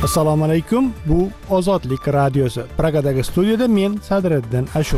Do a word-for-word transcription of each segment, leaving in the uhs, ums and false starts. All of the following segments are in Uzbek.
Assalomu alaykum. Bu Ozodlik radiosi. Pragadagi studiyada men Sadriddin Ashur.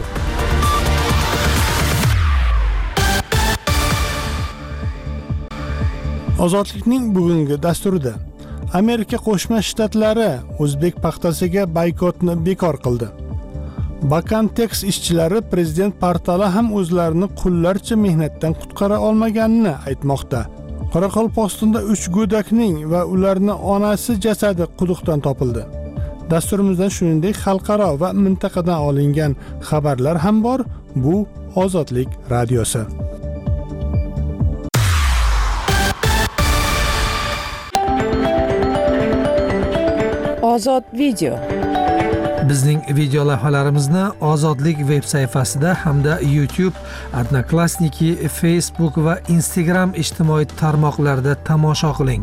Ozodlikning bugungi dasturida Amerika Qo'shma Shtatlari o'zbek paxtasiga boykotni bekor qildi. Bakantex ishchilari prezident portali ham o'zlarini qullarcha mehnatdan qutqara olmaganini aytmoqda. Qoraqalpog'istonda uch go'dakning va ularning onasi jasadi quduqdan topildi. Dasturimizdan shuningdek xalqaro va mintaqadan olingan xabarlar ham bor. Bu Ozodlik radiosi. Ozod video. Bizning video lavhalarimizni Ozodlik veb sayfasida hamda YouTube, Odnoklassniki, Facebook va Instagram ijtimoiy tarmoqlarida tomosha qiling.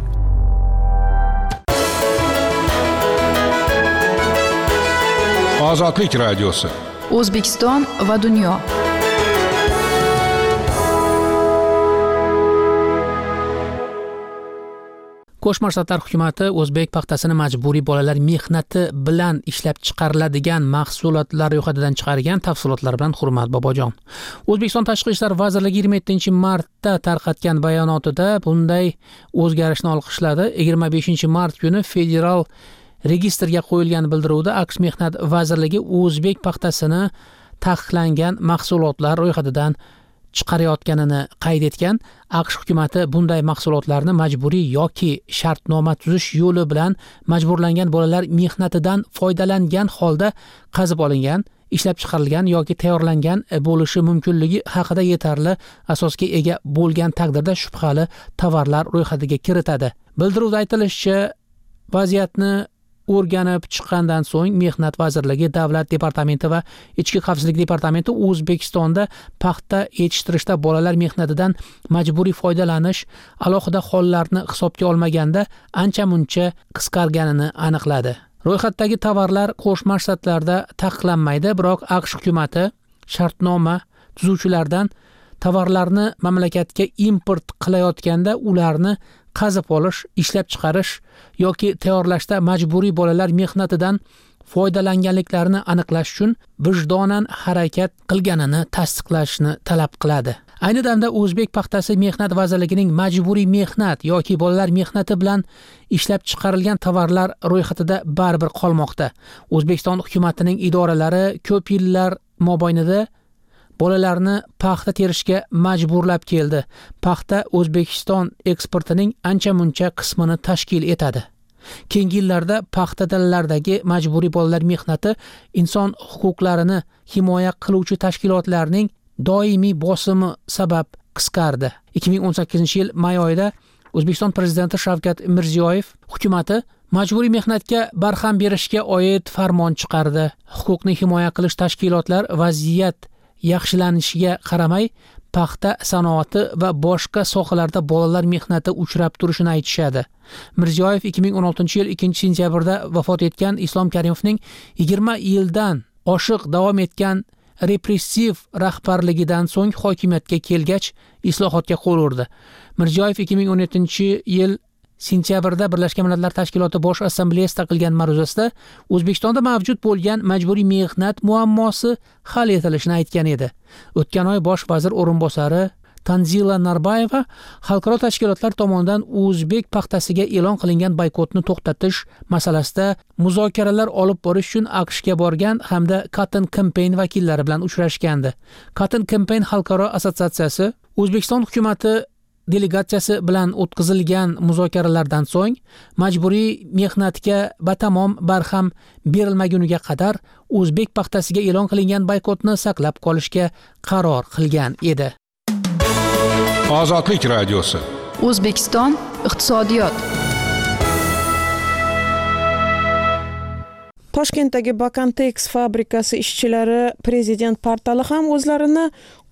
Ozodlik radiosi. O'zbekiston va dunyo. Qo'shma Shtatlar hukumati o'zbek paxtasini majburiy bolalar mehnati bilan ishlab chiqariladigan mahsulotlar ro'yxatidan chiqargan. Tafsilotlar bilan Hurmat Bobojon. O'zbekiston Tashqi ishlar vazirligi yigirma yettinchi martda tarqatgan bayonotida bunday o'zgarishni olqishladi. yigirma beshinchi mart kuni federal registrga qo'yilgan bildiruvda AQSh Mehnat vazirligi o'zbek paxtasini taqiqlangan mahsulotlar ro'yxatidan chiqarayotganini qayd etgan. AQSh hukumati bunday mahsulotlarni majburiy yoki shartnoma tuzish yo'li bilan majburlangan bolalar mehnatidan foydalangan holda qazib olingan, ishlab chiqarilgan yoki tayyorlangan bo'lishi mumkinligi haqida yetarli asosga ega bo'lgan taqdirda shubhali tovarlar ro'yxatiga kiritadi. Bildiruvda aytilishicha, vaziyatni o'rganib chiqqandan so'ng Mehnat vazirligi, Davlat departamenti va Ichki xavfsizlik departamenti O'zbekistonda paxta yetishtirishda bolalar mehnatidan majburiy foydalanish alohida hollarni hisobga olmaganda ancha-muncha qisqarganini aniqladi. Ro'yxatdagi tovarlar Qo'shma Shtatlarda taqiqlanmaydi, biroq AQSh hukumati shartnoma tuzuvchilardan tovarlarni mamlakatga import qilayotganda ularni qazib olish, ishlab chiqarish yoki tayyorlashda majburiy bolalar mehnatidan foydalanganliklarini aniqlash uchun vijdonan harakat qilganini tasdiqlashni talab qiladi. Ayni damda O'zbek paxtasi Mehnat vazirligining majburiy mehnat yoki bolalar mehnati bilan ishlab chiqarilgan tovarlar ro'yxatida baribir qolmoqda. O'zbekiston hukumatining idoralari ko'p yillar mobaynida bolalarni paxta terishga majburlab keldi. Paxta O'zbekiston eksportining ancha-muncha qismini tashkil etadi. Keyingi yillarda paxta dalalardagi majburiy bolalar mehnati inson huquqlarini himoya qiluvchi tashkilotlarning doimiy bosimi sabab qisqardi. ikki ming o'n sakkizinchi yil may oyida O'zbekiston prezidenti Shavkat Mirziyoyev hukumati majburiy mehnatga barham berishga oid farmon chiqardi. Huquqni himoya qilish tashkilotlar vaziyat yaxshilanishiga qaramay paxta sanoati va boshqa sohalarda bolalar mehnati uchrab turishini aytishadi. Mirziyoyev ikki ming o'n oltinchi yil ikkinchi sentyabrda vafot etgan Islom Karimovning yigirma yildan oshiq davom etgan repressiv rahbarligidan so'ng hokimiyatga kelgach islohotga qo'l urdi. Mirziyoyev ikki ming o'n yettinchi yil sentyabrda Birlashgan Millatlar Tashkiloti Bosh Assambleyasida qilgan ma'ruzasida O'zbekistonda mavjud bo'lgan majburiy mehnat muammosi hal etilishini aytgan edi. O'tgan oy bosh vazir o'rinbosari Tanzila Narbayeva xalqaro tashkilotlar tomonidan o'zbek paxtasiga e'lon qilingan boykotni to'xtatish masalasida muzokaralar olib borish uchun AQShga borgan hamda Cotton Campaign vakillari bilan uchrashgandi. Cotton Campaign xalqaro assotsiatsiyasi O'zbekiston hukumati delegatsiyasi bilan o'tkazilgan muzokaralardan so'ng majburiy mehnatga batamom barham berilmaguniga qadar o'zbek paxtasiga e'lon qilingan boykotni saqlab qolishga qaror qilgan edi. Ozodlik radiosi. O'zbekiston iqtisodiyot. Toshkentdagi Bakantex fabrikasi ishchilari prezident portali ham o'zlarini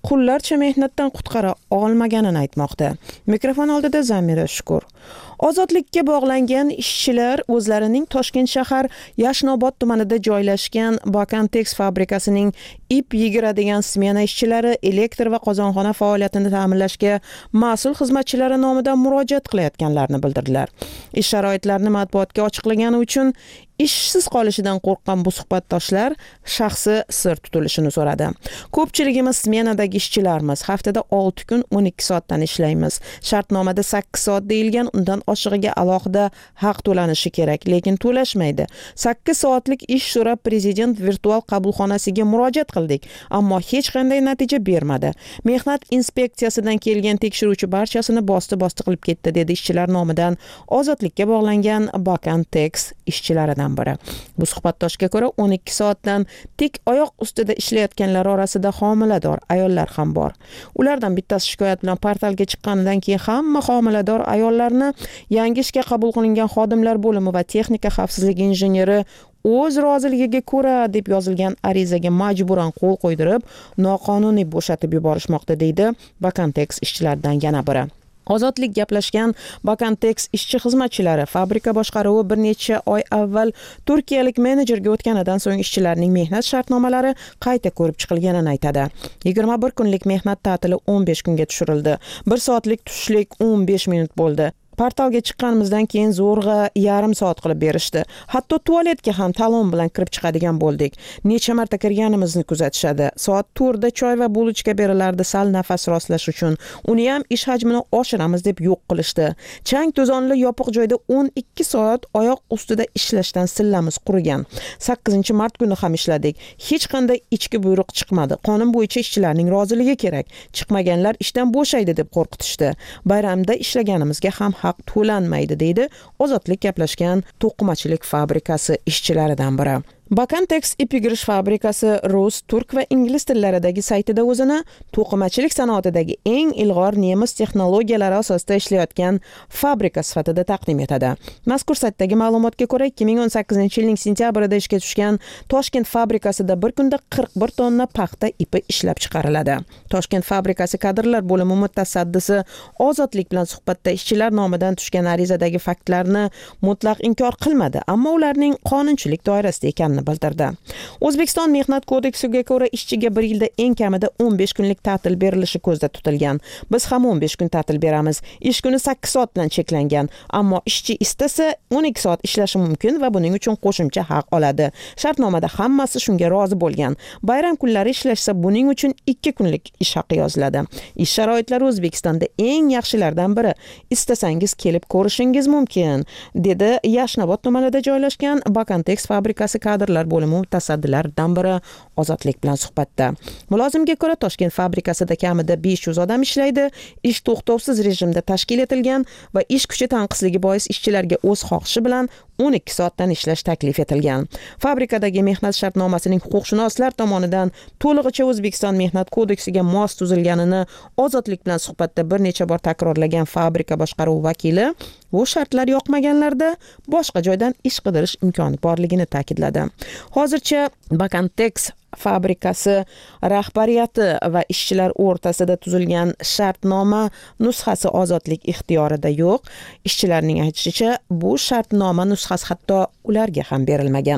qullarcha mehnatdan qutqara olmaganini aytmoqda. Mikrofon oldida Zamira Shukur. Ozodlikka bog'langan ishchilar o'zlarining Toshkent shahar Yashnobod tumanida joylashgan Bakantex fabrikasining ip yigiradigan smena ishchilari elektr va qozonxona faoliyatini ta'minlashga mas'ul xizmatchilari nomidan murojaat qilayotganlarini bildirdilar. Ish sharoitlarini matbuotga ochiqlagani uchun ishsiz qolishidan qo'rqqan bu suhbatdoshlar shaxsi sir tutilishini so'radi. Ko'pchiligimiz smenadagi ishchilarmiz. Haftada olti kun o'n ikki soatdan ishlaymiz. Shartnomada sakkiz soat deyilgan, undan oshig'iga alohida haq to'lanishi kerak, lekin to'lashmaydi. sakkiz soatlik ish so'rab prezident virtual qabulxonasiga murojaat qildik, ammo hech qanday natija bermadi. Mehnat inspeksiyasidan kelgan tekshiruvchi barchasini bosti-bosti qilib ketdi, dedi ishchilar nomidan ozodlikka bog'langan Bakantex ishchilaridan biri. Bu suhbatdoshga ko'ra o'n ikki soatdan tik oyoq ustida ishlayotganlar orasida homilador ayollar ham bor. Ulardan bittasi shikoyat bilan portalga chiqqanidan keyin hamma homilador ayollarni yangi ishga qabul qilingan xodimlar bo'limi va texnika xavfsizligi injeneri o'z roziligiga ko'ra deb yozilgan arizaga majburan qo'l qo'ydirib, noqonuniy bo'shatib yuborishmoqda, deydi Bakantex ishchilaridan yana biri. Ozodlik gaplashgan Bakantex ishchi xizmatchilari fabrika boshqaruvi bir necha oy avval turkiyalik menejerga o'tganidan so'ng ishchilarning mehnat shartnomalari qayta ko'rib chiqilganini aytadi. yigirma bir kunlik mehnat ta'tili o'n besh kunga tushirildi. bir soatlik tushlik o'n besh minut bo'ldi. Portalga chiqqanimizdan keyin zo'rg'a yarim soat qilib berishdi. Hatto tualetga ham talon bilan kirib chiqadigan bo'ldik. Necha marta kirganimizni kuzatishadi. Soat to'rtda choy va bulochka berilardi sal nafas rostlash uchun. Uni ham ish hajmini oshiramiz deb yo'q qilishdi. Chang to'zonli yopiq joyda o'n ikki soat oyoq ustida ishlashdan sillamiz qurigan. sakkizinchi mart kuni ham ishladik. Hech qanday ichki buyruq chiqmadi. Qonun bo'yicha ishchilarning roziligi kerak. Chiqmaganlar ishdan bo'shaydi deb qo'rqitishdi. Bayramda ishlaganimizga ham haq to'lanmaydi, deydi Ozodlik gaplashgan to'qimachilik fabrikasi ishchilaridan biri. Bakantex ip yigirish fabrikasi rus, turk va ingliz tillaridagi saytida o'zini to'qimachilik sanoatidagi eng ilg'or nemis texnologiyalari asosida ishlayotgan fabrika sifatida taqdim etadi. Mazkur saytdagi ma'lumotga ko'ra, ikki ming o'n sakkizinchi yilning sentyabrida ishga tushgan Toshkent fabrikasida bir kunda qirq bir tonna paxta ipi ishlab chiqariladi. Toshkent fabrikasi kadrlar bo'limi mutasaddisi Ozodlik bilan suhbatda ishchilar nomidan tushgan arizadagi faktlarni mutlaq inkor qilmadi, ammo ularning qonunchilik doirasida ekanini bildirdi. O'zbekiston Mehnat kodeksiga ko'ra ishchiga bir yilda eng kamida o'n besh kunlik ta'til berilishi ko'zda tutilgan. Biz ham o'n besh kun ta'til beramiz. Ish kuni sakkiz soat bilan cheklangan, ammo ishchi istasa o'n ikki soat ishlashi mumkin va buning uchun qo'shimcha haq oladi. Shartnomada hammasi shunga rozi bo'lgan. Bayram kunlari ishlashsa buning uchun ikki kunlik ish haqi yoziladi. Ish sharoitlari O'zbekistonda eng yaxshilardan biri. Istasangiz kelib ko'rishingiz mumkin, dedi Yashnobod tumanida joylashgan Bakantex fabrikasi kadrlar bo'limi mutasaddilaridan biri Ozodlik bilan suhbatda. Mulozimga ko'ra, Toshkent fabrikasida kamida besh yuz odam ishlaydi. Ish to'xtovsiz rejimda tashkil etilgan va ish kuchi tanqisligi bois ishchilarga o'z xohishi bilan o'n ikki soatdan ishlash taklif etilgan. Fabrikadagi mehnat shartnomasining huquqshunoslar tomonidan to'lig'icha O'zbekiston Mehnat kodeksiga mos tuzilganini Ozodlik bilan suhbatda bir necha bor takrorlagan fabrika boshqaruvi vakili bu shartlar yoqmaganlarda boshqa joydan ish qidirish imkoni borligini ta'kidladi. Hozircha Bakantex fabrikasi rahbariyati va ishchilar o'rtasida tuzilgan shartnoma nusxasi Ozodlik ixtiyorida yo'q. Ishchilarning aytishicha, bu shartnoma nusxasi hatto ularga ham berilmagan.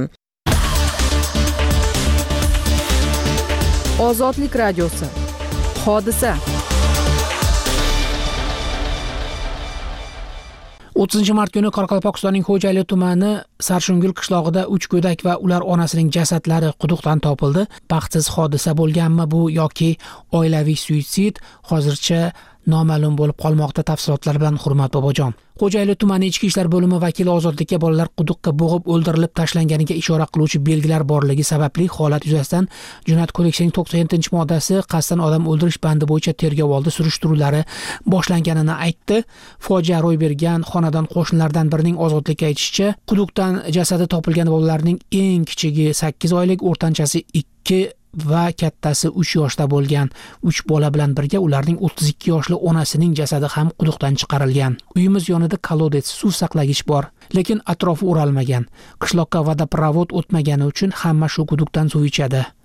Ozodlik radiosi. Hodisa. o'ttizinchi mart kuni Qoraqalpog'istonning Xo'jayli tumani Sarshungul qishlog'ida uch go'dak va ular onasining jasadlari quduqdan topildi. Baxtsiz hodisa bo'lganmi bu yoki oilaviy suitsid hozircha noma'lum bo'lib qolmoqda. Tafsilotlar bilan Hurmat Bobojon. Xo'jayli tumani ichki ishlar bo'limi vakili Ozodlikka bolalar quduqqa bo'g'ib o'ldirilib tashlanganiga ishora qiluvchi belgilar borligi sababli holat yuzasidan Jinoyat kodeksining to'qson yettinchi moddasi qasddan odam o'ldirish bandi bo'yicha tergovoldi surishtiruvlari boshlanganini aytdi. Fojia ro'y bergan xonadon qo'shnilardan birining Ozodlikka aytishicha, quduqdan jasadi topilgan bolalarning eng kichigi sakkiz oylik, o'rtanchasi ikki va kattasi uch yoshda bo'lgan. uch bola bilan birga ularning o'ttiz ikki yoshli onasining jasadi ham quduqdan chiqarilgan. Uyimiz yonida kolodets, suv saqlagich bor, lekin atrofi o'ralmagan. Qishloqqa vodoprovod o'tmagani uchun hamma shu quduqdan suv ichadi.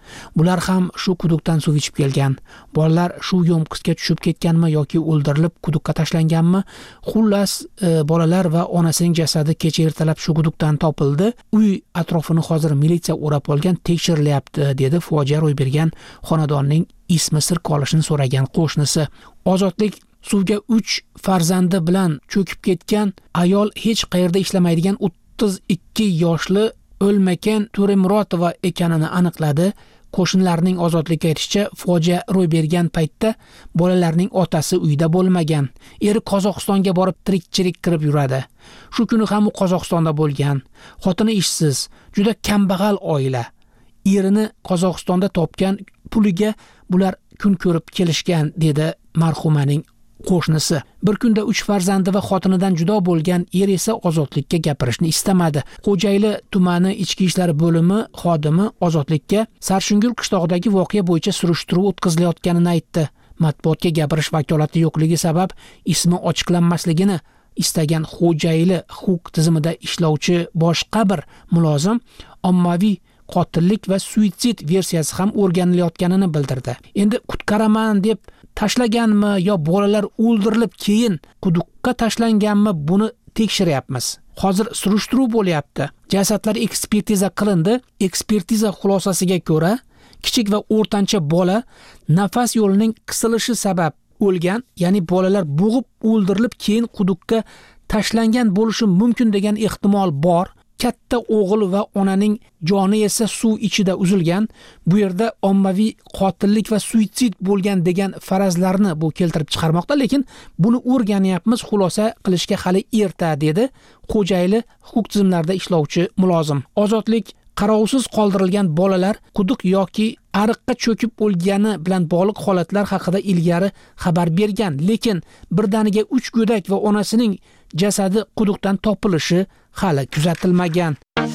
Bular ham shu quduqdan suv ichib kelgan. Bolalar shu yo'mqisga tushib ketganmi yoki o'ldirilib quduqqa tashlanganmi? Xullas, e, bolalar va onasining jasadi kecha ertalab shu quduqdan topildi. Uy atrofini hozir militsiya o'rab olgan, tekshirilyapti, dedi fojia ro'y bergan xonadonning ismi sir qolishini so'ragan qo'shnisi. Ozodlik suvga uch farzandi bilan cho'kib ketgan ayol hech qayerda ishlamaydigan o'ttiz ikki yoshli O'lmakan To'remurotova ekanini aniqladi. Qo'shnilarning Ozodlikka aytishicha, fojia ro'y bergan paytda bolalarning otasi uyda bo'lmagan. Eri Qozog'istonga borib tirikchilik qilib yuradi. Shu kuni ham u Qozog'istonda bo'lgan. Xotini ishsiz, juda kambag'al oila. Erini Qozog'istonda topgan puliga bular kun ko'rib kelishgan, dedi marhumaning qo'shnisi. Bir kunda uch farzandi va xotinidan judo bo'lgan er esa Ozodlikka gapirishni istamadi. Xo'jayli tumani ichki ishlar bo'limi xodimi Ozodlikka Sarshungul qishlog'idagi voqea bo'yicha surishtiruv o'tkazilayotganini aytdi. Matbuotga gapirish vakolati yo'qligi sabab ismi ochiqlanmasligini istagan Xo'jayli huquq tizimida ishlovchi boshqa bir mulozim ommaviy qotillik va suitsid versiyasi ham o'rganilayotganini bildirdi. Endi qutqaraman deb tashlaganmi yo bolalar o'ldirilib keyin quduqqa tashlanganmi, buni tekshiryapmiz. Hozir surishtiruv bo'lyapti. Jasadlar ekspertiza qilindi. Ekspertiza xulosasiga ko'ra, kichik va o'rtancha bola nafas yo'lining qisilishi sabab o'lgan, ya'ni bolalar bo'g'ib o'ldirilib keyin quduqqa tashlangan bo'lishi mumkin degan ehtimol bor. Katta o'g'il va onaning joni esa suv ichida uzilgan. Bu yerda ommaviy qotillik va suitsid bo'lgan degan farazlarni bu keltirib chiqarmoqda, lekin buni o'rganyapmiz, xulosa qilishga hali erta, dedi Xo'jayli huquq tizimlarida ishlovchi mulozim. Ozodlik qarovsiz qoldirilgan bolalar quduq yoki ariqqa cho'kib o'lgani bilan bog'liq holatlar haqida ilgari xabar bergan, lekin birdaniga uch go'dak va onasining jasadi quduqdan topilishi hali kuzatilmagan.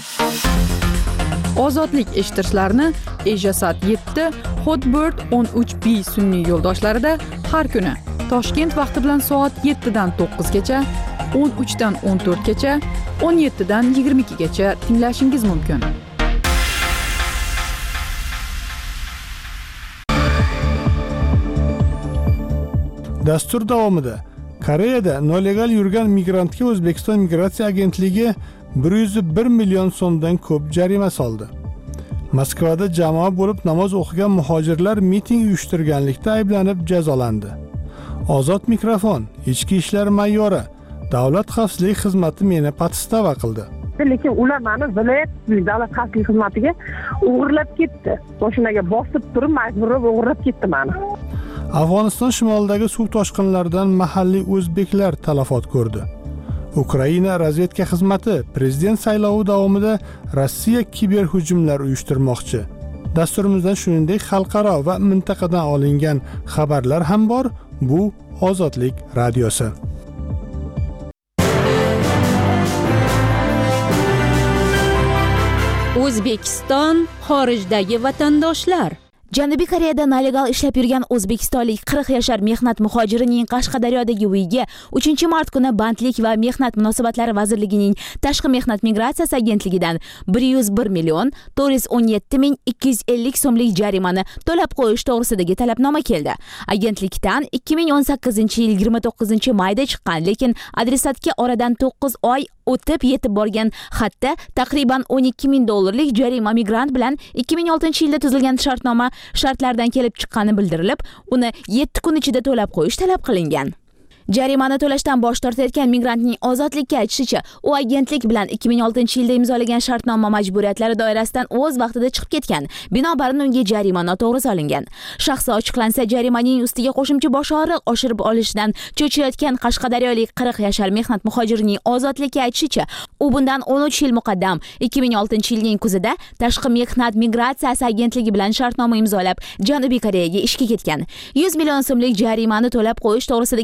Ozodlik eshitishlarini Ejasat yetti, Hotbird o'n uch B sun'iy yo'ldoshlarida har kuni Toshkent vaqti bilan soat yettidan to'qqizgacha, o'n uchdan o'n to'rtgacha, o'n yettidan yigirma ikkigacha tinglashingiz mumkin. Dastur davomida Koreyada nolegal yurgan migrantga O'zbekiston migratsiya agentligi bir yuz bir million so'mdan ko'p jarima soldi. Moskvada jamoa bo'lib namoz o'qigan muhojirlar miting uyushtirganlikda ayblanib jazolandi. Ozod mikrofon, ichki ishlar mayyori, davlat xavfsizlik xizmati meni patistava qildi. Lekin ular meni viloyat davlat xavfsizlik xizmatiga o'g'irlab ketdi. Mashinaga bosib turib majburlab o'g'irlab ketdi meni. Afg'oniston shimolidagi suv toshqinlaridan mahalliy o'zbeklar talafot ko'rdi. Ukraina razvedka xizmati prezident saylovi davomida Rossiya kiberhujumlar uyushtirmoqchi. Dasturimizdan shuningdek xalqaro va mintaqadan olingan xabarlar ham bor. Bu Ozodlik radiosi. O'zbekiston xorijdagi vatandoshlar. Janubiy Koreyada nelegal ishlab yurgan o'zbekistonlik qirq yashar mehnat muhojirining Qashqadaryodagi uyiga uchinchi mart kuni Bandlik va mehnat munosabatlari vazirligining Tashqi mehnat migratsiyasi agentligidan bir yuz bir million to'rt yuz o'n yetti ming ikki yuz ellik so'mlik jarimani to'lab qo'yish to'g'risidagi talabnoma keldi. Agentlikdan ikki ming o'n sakkizinchi yil yigirma to'qqizinchi mayda chiqqan, lekin adresatga oradan to'qqiz oy o'tib yetib borgan xatda taqriban o'n ikki ming dollarlik jarima migrant bilan ikki ming oltinchi yilda tuzilgan shartnoma shartlardan kelib chiqqani bildirilib, uni yetti kun ichida to'lab qo'yish talab qilingan. Jarimani to'lashdan bosh tortayotgan migrantning Ozodlikka aytishicha, u agentlik bilan ikki ming oltinchi yilda imzolagan shartnoma majburiyatlari doirasidan o'z vaqtida chiqib ketgan. Binobarin unga jarima noto'g'ri solingan. Shaxsi ochiqlansa, jarimaning ustiga qo'shimcha bosh og'riq oshirib olishdan cho'chiyotgan qashqadaryolik qirq yashar mehnat muhojirining Ozodlikka aytishicha, u bundan o'n uch yil muqaddam ikki ming oltinchi yilning kuzida Tashqi mehnat migratsiyasi agentligi bilan shartnoma imzolab, Janubiy Koreyaga ishga ketgan. yuz million so'mlik jarimani to'lab qo'yish to'g'risidagi agentlik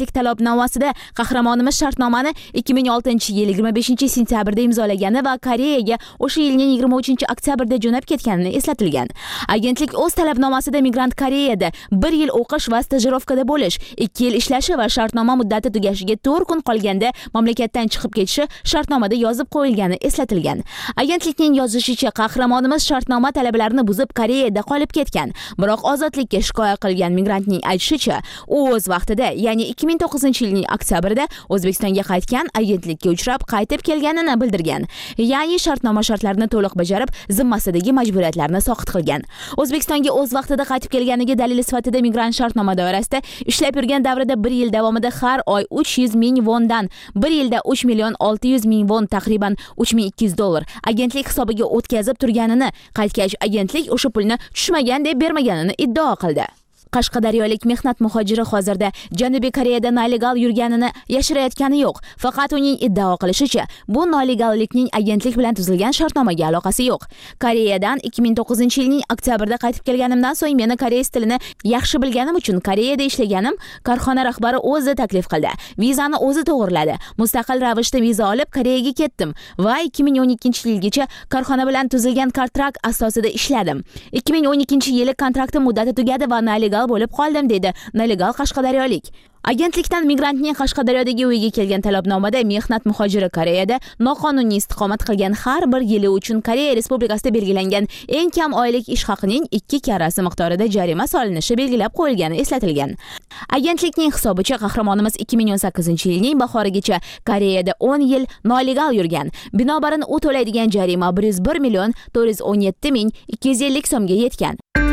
agentlik talabnomasida qahramonimiz shartnomani ikki ming oltinchi yil yigirma beshinchi sentyabrda imzolagani va Koreyaga o'sha yilning yigirma uchinchi oktyabrda jo'nab ketganini eslatilgan. Agentlik o'z talabnomasida migrant Koreyada bir yil o'qish va stajirovkada bo'lish, ikki yil ishlashi va shartnoma muddati tugashiga to'rt kun qolganda mamlakatdan chiqib ketishi shartnomada yozib qo'yilgani eslatilgan. Agentlikning yozishicha, qahramonimiz shartnoma talablarini buzib Koreyada qolib ketgan. Biroq ozodlikka shikoyat qilgan migrantning aytishicha, u o'z vaqtida, ya'ni ikki ming to'qqizinchi yilning oktyabrda O'zbekistonga qaytgan, agentlikka uchrab qaytib kelganini bildirgan. Ya'ni shartnoma shartlarini to'liq bajarib, zimmasidagi majburiyatlarni soqit qilgan. O'zbekistonga o'z vaqtida qaytib kelganiga dalil sifatida migrant shartnoma doirasida ishlab yurgan davrida bir yil davomida har oy uch yuz ming vondan, bir yilda uch million olti yuz ming von, taxriban uch ming ikki yuz dollar agentlik hisobiga o'tkazib turganini, qaytgach agentlik o'sha pulni tushmagan deb bermaganini iddao qildi. Qashqadaryolik mehnat muhojiri hozirda Janubiy Koreyada nelegal yurganini yashirayotgani yo'q. Faqat uning iddao qilishicha, bu nelegallikning agentlik bilan tuzilgan shartnomaga aloqasi yo'q. Koreyadan ikki ming to'qqizinchi yilning oktyabrda qaytib kelganimdan so'ng meni koreys tilini yaxshi bilganim uchun Koreyada ishlaganim korxona rahbari o'zi taklif qildi. Vizani o'zi to'g'irladi. Mustaqil ravishda viza olib Koreyaga ketdim va ikki ming o'n ikkinchi yilgacha korxona bilan tuzilgan kontrakt asosida ishladim. ikki ming o'n ikkinchi yili kontraktim muddati tugadi va nelegal bo'lib qoldim, dedi nelegal qashqadaryolik. Agentlikdan migrantning Qashqadaryodagi uyiga kelgan talabnomada mehnat muhojiri Koreyada noqonuniy istiqomat qilgan har bir yili uchun Koreya Respublikasida belgilangan eng kam oylik ish haqining ikki karrasi miqdorida jarima solinishi belgilab qo'yilgani eslatilgan. Agentlikning hisobicha, qahramonimiz ikki ming o'n sakkizinchi yilning bahorigacha Koreyada o'n yil nelegal yurgan. Binobarin u to'laydigan jarima bir yuz bir million to'rt yuz o'n yetti ming ikki yuz ellik so'mga yetgan.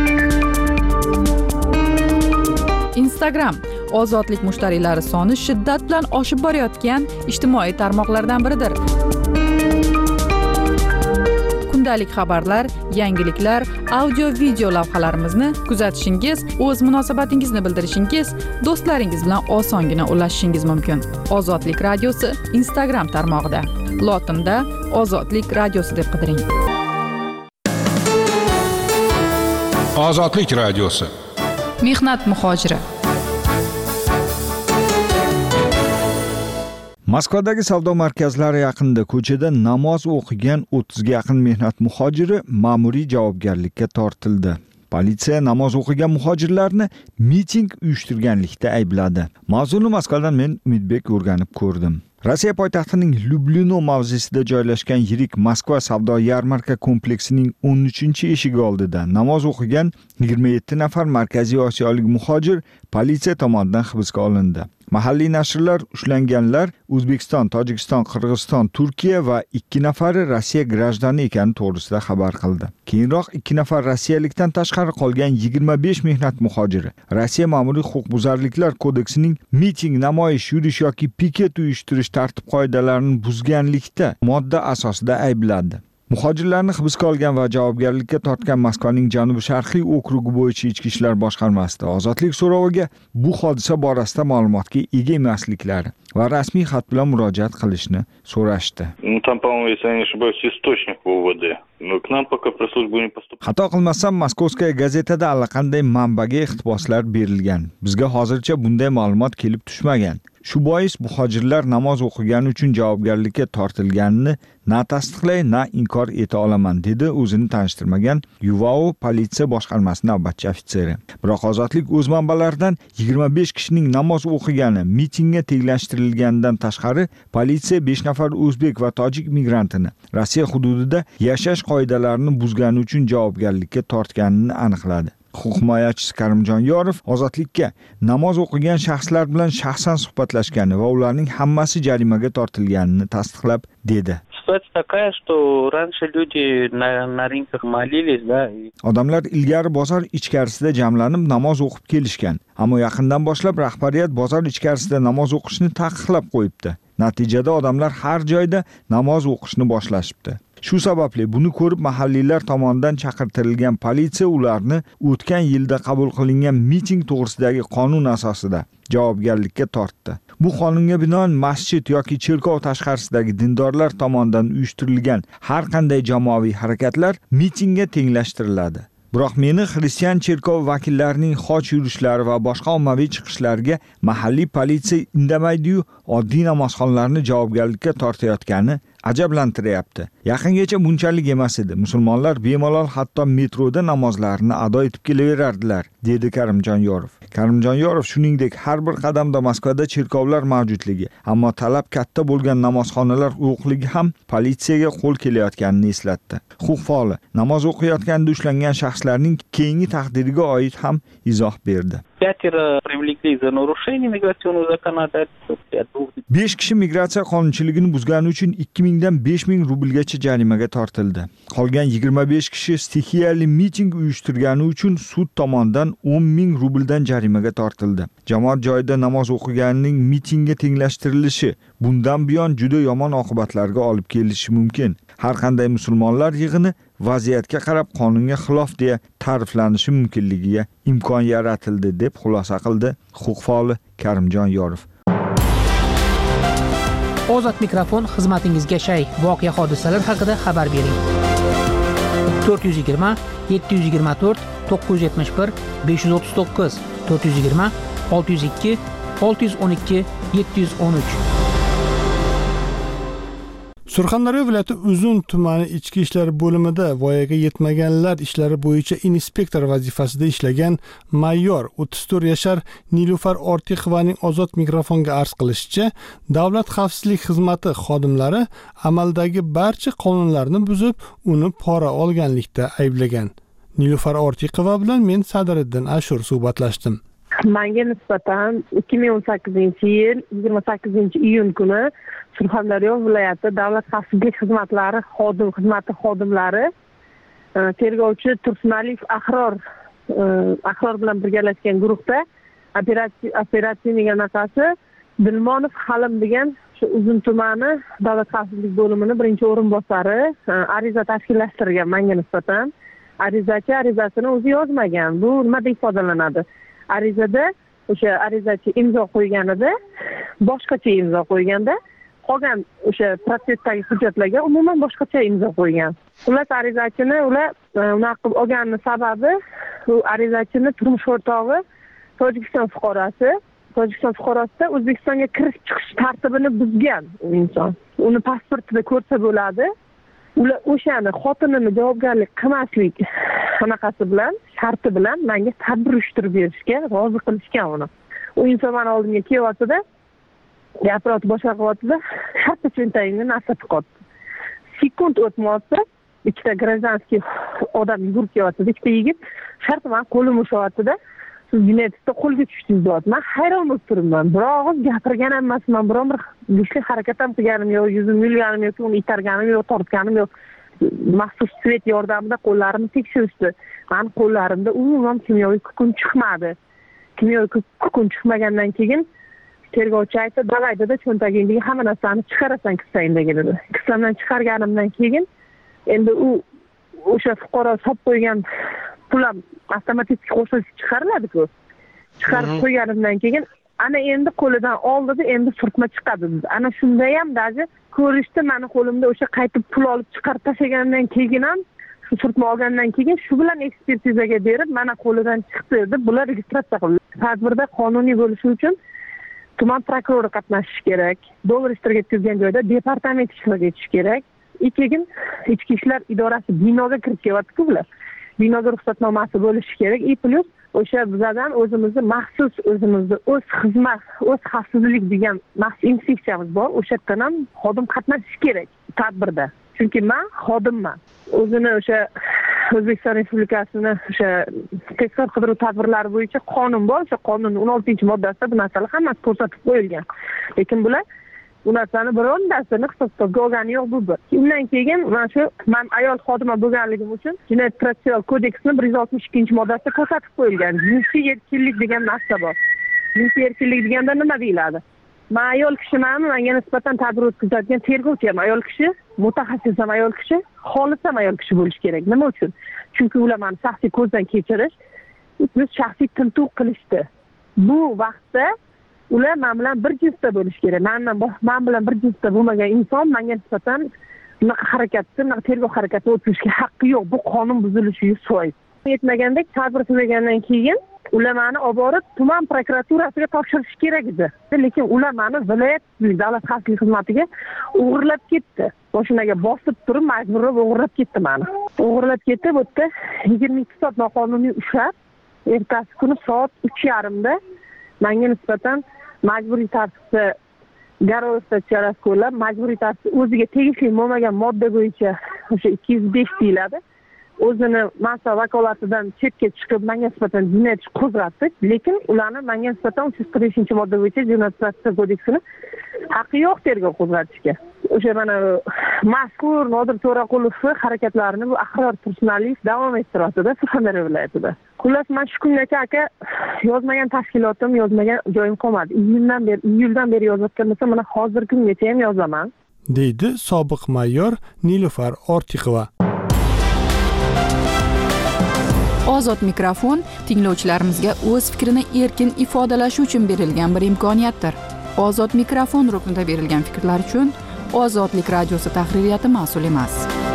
Instagram ozodlik mushtariylari soni shiddat bilan oshib borayotgan ijtimoiy tarmoqlardan biridir. Kundalik xabarlar, yangiliklar, audio video lavhalarimizni kuzatishingiz, o'z munosabatingizni bildirishingiz, do'stlaringiz bilan osongina ulashishingiz mumkin. Ozodlik radiosi Instagram tarmog'ida. Lotinda Ozodlik radiosi deb qidiring. Ozodlik radiosi. Mehnat muhojiri. Moskvadagi savdo markazlari yaqinida ko'chada namoz o'qigan o'ttizga yaqin mehnat muhojiri ma'muriy javobgarlikka tortildi. Politsiya namoz o'qigan muhojirlarni miting uyushtirganlikda aybladi. Mavzuni Moskvadan men Umidbek o'rganib ko'rdim. Rossiya poytaxtining Lyublino mavzesida joylashgan yirik Moskva savdo yarmarka kompleksining o'n uchinchi eshigi oldida namoz o'qigan yigirma yetti nafar Markaziy Osiyolik muhojir politsiya tomonidan hibsga olindi. Mahalliy nashrlar ushlanganlar O'zbekiston, Tojikiston, Qirg'iziston, Turkiya va ikki nafari Rossiya grajdani ekani to'g'risida xabar qildi. Keyinroq ikki nafar rossiyalikdan tashqari qolgan yigirma besh mehnat muhojiri Rossiya ma'muriy huquqbuzarliklar kodeksining miting, namoyish, yurish yoki piket uyushtirish tartib-qoidalarini buzganlikda modda asosida ayblandi. Muhojirlarni hibsga olgan va javobgarlikka tortgan Moskvaning janubi-sharqiy okrugi bo'yicha ichki ishlar boshqarmasida ozodlik so'roviga bu hodisa borasida ma'lumotga ega emasliklari va rasmiy xat bilan murojaat qilishni so'rashdi. Ну там, по-моему, если я не ошибаюсь, источник в УВД. Но к нам пока пресс-служба не поступила. Xato qilmasam, Moskovskaya gazetada allaqanday manbaga iqtiboslar berilgan. Bizga hozircha bunday ma'lumot kelib tushmagan. Shu bois muhojirlar namoz o'qigani uchun javobgarlikka tortilganini na tasdiqlay, na inkor eta olaman, dedi o'zini tanishtirmagan Yuvao politsiya boshqarmasi navbatchi ofitseri. Biroq ozodlik o'z manbalaridan yigirma besh kishining namoz o'qigani mitingga tenglashtirilganidan tashqari, politsiya besh nafar o'zbek va tojik migrantini Rossiya hududida yashash qoidalarini buzgani uchun javobgarlikka tortganini aniqladi. Huquq himoyachisi Karimjon Yorov ozodlikka namoz o'qigan shaxslar bilan shaxsan suhbatlashgani va ularning hammasi jarimaga tortilganini tasdiqlab dedi. Ситуация такая, что раньше люди на, на рынках молились, да. Odamlar ilgari bozor ichkarisida jamlanib namoz o'qib kelishgan, ammo yaqindan boshlab rahbariyat bozor ichkarisida namoz o'qishni taqiqlab qo'yibdi. Natijada odamlar har joyda namoz o'qishni boshlashibdi. Shu sababli buni ko'rib mahalliylar tomonidan chaqirtirilgan politsiya ularni o'tgan yilda qabul qilingan miting to'g'risidagi qonun asosida javobgarlikka tortdi. Bu qonunga binoan masjid yoki cherkov tashqarisidagi dindorlar tomonidan uyushtirilgan har qanday jamoaviy harakatlar mitingga tenglashtiriladi. Biroq meni xristian cherkov vakillarining xoch yurishlari va boshqa ommaviy chiqishlariga mahalliy politsiya indamaydi-yu, oddiy namozxonlarni javobgarlikka tortayotgani ajablantiryapti. Yaqingacha bunchalik emas edi. Musulmonlar bemalol hatto metroda namozlarini ado etib kelaverardilar, dedi Karimjon Yorov. Karimjon Yorov shuningdek har bir qadamda Moskvada cherkovlar mavjudligi, ammo talab katta bo'lgan namozxonalar yo'qligi ham politsiyaga qo'l kelayotganini eslatdi. Huquq faoli namoz o'qiyotganda ushlangan shaxslarning keyingi taqdiriga oid ham izoh berdi. Пятеро привлекли за нарушение миграционного законодательства. besh kishi migratsiya qonunchiligini buzgani uchun ikki ming dan besh ming rublgacha jarimaga tortildi. Qolgan yigirma besh kishi stixiyali miting uyushtirgani uchun sud tomonidan o'n ming rubldan jarimaga tortildi. Jamoat joyida namoz o'qiganining mitingga tenglashtirilishi bundan buyon juda yomon oqibatlarga olib kelishi mumkin. Har qanday musulmonlar yig'ini vaziyatga qarab qonunga xilof deya ta'riflanishi mumkinligiga imkon yaratildi, deb xulosa qildi huquq faoli Karimjon Yorov. Ozod mikrofon xizmatingizga shay. Voqea hodisalar haqida xabar bering. to'rt yuz yigirma yetti yuz yigirma to'rt to'qqiz yuz yetmish bir besh yuz o'ttiz to'qqiz to'rt yuz yigirma olti yuz ikki olti yuz o'n ikki yetti yuz o'n uch. Surxondaryo viloyati Uzun tumani ichki ishlar bo'limida voyaga yetmaganlar ishlari bo'yicha inspektor vazifasida ishlagan mayor o'ttiz to'rt yashar Nilufar Ortiqovaning ozod mikrofonga arz qilishicha, Davlat xavfsizlik xizmati xodimlari amaldagi barcha qonunlarni buzib, uni pora olganlikda ayblagan. Nilufar Ortiqova bilan men Sadiriddin Ashur suhbatlashdim. Menga nisbatan ikki ming o'n sakkizinchi yil yigirma sakkizinchi iyun kuni Surxondaryo viloyati Davlat xavfsizlik xizmatlari xodim xizmati xodimlari tergovchi Tursunaliyev Ahror Ahror bilan birgalashgan guruhda operatsiyaning anaqasi Dilmonov Halim degan shu Uzun tumani Davlat xavfsizlik bo'limining birinchi o'rinbosari ariza tashkillashtirgan menga nisbatan. Arizachi arizasini o'zi yozmagan. Bu nima deb ifodalanadi? Arizada o'sha arizachi imzo qo'yganida boshqacha imzo qo'yganda, qolgan o'sha protsessdagi hujjatlarga umuman boshqacha imzo qo'ygan. Ular arizachini ular unaqa qilib olgani sababi u arizachini turmush o'rtog'i Tojikiston fuqarosi, Tojikiston fuqarosida O'zbekistonga kirish chiqish tartibini buzgan u inson. Uni pasportida ko'rsa bo'ladi. Ular o'shani xotinini javobgarlik qilmaslik qanaqasi bilan, sharti bilan menga tadbir uyushtirib berishga rozi qilishgan uni. U inson meni oldimga kelyapti-da, gapirib boshqa qilyapti-da, hatto cho'ntagimga narsa tiqyapti. Sekund o'tmasa, ikkita grazanskiy odam yugurib kelyapti, ikkita yigit shartta meni qo'limni ushyapti-da, siz jinoyatda qo'lga tushdingiz deyapti. Men hayron bo'lib turibman. Biroq gapirgan emasman, biron bir kuchli harakat ham qilganim yo'q, yuzimni yulganim yo'q, uni itarganim yo'q, tortganim yo'q. Maxsus svet yordamida qo'llarimni tekshirishdi. Men qo'llarimda umuman kimyoviy kukun chiqmadi. Kimyoviy kukun chiqmagandan keyin tergovchi aytdi, "Davay dedi, cho'ntagingdagi hamma narsani chiqarasan kissangdagi" dedi. Kissamdan chiqarganimdan keyin endi u o'sha fuqaro solib qo'ygan pulam avtomatik qo'shilib chiqariladi-ku. Chiqarib qo'yganimdan keyin ana endi qo'lidan oldida endi surtma chiqadi dedi. Ana shunda ham daji ko'rishdi, meni qo'limda o'sha qaytib pul olib chiqarib tashlagandan keyin ham shu surtma olgandan keyin shu bilan ekspertizaga berib, mana qo'lidan chiqdi deb bular registratsiya qildi. Tadbirda qonuniy bo'lishi uchun tuman prokurori qatnashishi kerak. Dollar ishtirok etgan joyda departament ishtirok etishi kerak. Keyin ichki ishlar idorasi binoga kirib kelyapti-ku bular. Binoga ruxsatnomasi bo'lishi kerak. И plus o'sha bizdan o'zimizni maxsus o'zimizni o'z xizmat, o'z xavfsizlik degan maxsus inspeksiyamiz bor. O'sha yerdan ham xodim qatnashishi kerak tadbirda. Chunki men xodimman. O'zini o'sha O'zbekiston Respublikasining o'sha tezkor qidiruv tadbirlari bo'yicha qonun bor. O'sha qonunning o'n oltinchi moddasida bu narsalar hammasi ko'rsatib qo'yilgan. Lekin bular bu narsani birontasini hisobga olgani yo'q bu bir. Undan keyin mana shu men ayol xodima bo'lganligim uchun Jinoyat protsessual kodeksining bir yuz oltmish ikkinchi moddasida ko'rsatib qo'yilgan. Jinsiy erkinlik degan narsa bor. Jinsiy erkinlik deganda nima deyiladi? Men ayol kishiman, menga nisbatan tadbir o'tkazadigan tergovchi ham ayol kishi, mutaxassis ham ayol kishi, xolis ham ayol kishi bo'lishi kerak. Nima uchun? Chunki ular meni shaxsiy ko'zdan kechirish, biz shaxsiy tintuv qilishdi. Bu vaqtda ular men bilan bir jinsda bo'lish kerak. Mendan men bilan bir jinsda bo'lmagan inson menga nisbatan bunaqa harakatni, bunaqa tergov harakatini o'tkazishga haqqi yo'q. Bu qonun buzilishi yuz foiz. Yetmaganda tadbir tugagandan keyin ular meni olib borib tuman prokuraturasiga topshirish kerak edi. Lekin ular meni viloyat davlat xavfsizlik xizmatiga o'g'irlab ketdi. Mashinaga bosib turib majburlab o'g'irlab ketdi meni. O'g'irlab ketdi, bu yerda yigirma ikki soat noqonuniy ushlab, ertasi kuni soat uch yarim da menga nisbatan majburiy tartibda garov statsiyasi qo'llab, majburiy tartibda o'ziga tegishli bo'lmagan modda bo'yicha o'sha ikki yuz besh deyiladi. O'zini mas'ul vakolatidan chetga chiqib menga nisbatan jinoyat ishi qo'zg'atdi, lekin ularni menga nisbatan uch yuz qirq beshinchi modda bo'yicha jinoyat protsessual kodeksini haqqi yo'q tergov qo'zg'atishga. O'sha mana mazkur Nodir To'raqulovning harakatlarini bu Ahror Tursunaliyev davom ettiradi-da Surxondaryo viloyatida. Xullas, men shu kungacha aka yozmagan tashkilotim, yozmagan joyim qolmadi. Iyuldan beri, iyuldan beri yozayotgan bo'lsam, mana hozirgi kungacha ham yozaman, deydi sobiq mayor Nilufar Ortiqova. Ozod mikrofon tinglovchilarimizga o'z fikrini erkin ifodalashi uchun berilgan bir imkoniyatdir. Ozod mikrofon ruknida berilgan fikrlar uchun Ozodlik radiosi tahririyati mas'ul emas.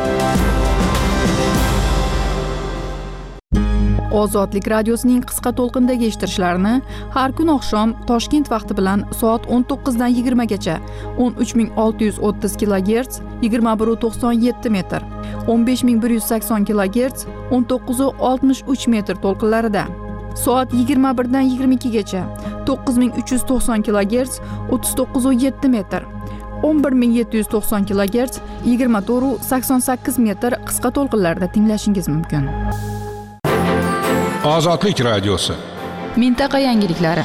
Ozodlik radiosining qisqa to'lqindagi eshittirishlarini har kun oqshom Toshkent vaqti bilan soat o'n to'qqiz dan yigirma gacha o'n uch ming olti yuz o'ttiz kilogerts yigirma bir nuqta to'qson yetti metr, o'n besh ming bir yuz sakson kilogerts o'n to'qqiz nuqta oltmish uch metr to'lqinlarida, soat yigirma bir dan yigirma ikki gacha to'qqiz ming uch yuz to'qson kilogerts o'ttiz to'qqiz nuqta yetti metr, o'n bir ming yetti yuz to'qson kilogerts yigirma to'rt nuqta sakson sakkiz metr qisqa to'lqinlarda tinglashingiz mumkin. Ozodlik radiosi. Mintaqa yangiliklari.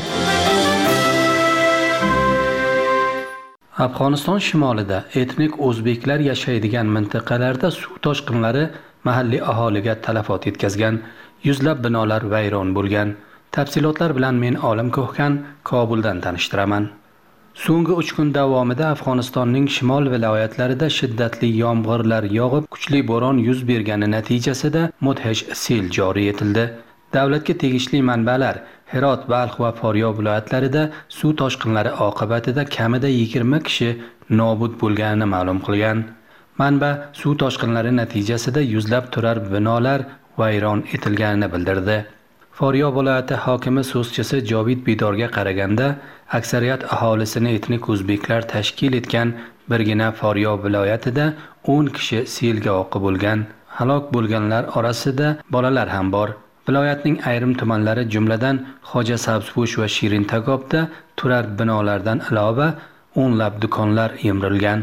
Afg'oniston shimolida etnik o'zbeklar yashaydigan mintaqalarda suv toshqinlari mahalliy aholiga talafot yetkazgan, yuzlab binolar vayron bo'lgan. Tafsilotlar bilan men Olim Ko'hkan Kobuldan tanishtiraman. So'nggi uch kun davomida Afg'onistonning shimol viloyatlarida shiddatli yomg'irlar yog'ib, kuchli bo'ron yuz bergani natijasida mudhish sel joriy etildi. Davlatga tegishli manbalar Herot, Balx va Faryob viloyatlarida suv toshqinlari oqibatida kamida yigirma kishi nobud bo'lganini ma'lum qilgan. Manba suv toshqinlari natijasida yuzlab turar binolar vayron etilganini bildirdi. Faryob viloyati hokimi so'zchisi Jovid Bidorga qaraganda, aksariyat aholisini etnik o'zbeklar tashkil etgan birgina Faryob viloyatida o'n kishi selga oqib bo'lgan. Halok bo'lganlar orasida bolalar ham bor. Viloyatning ayrim tumanlari jumladan Xo'ja Sabzpo'sh va Shirin-Tagobda turar binolardan ilova o'nlab do'konlar yemirilgan.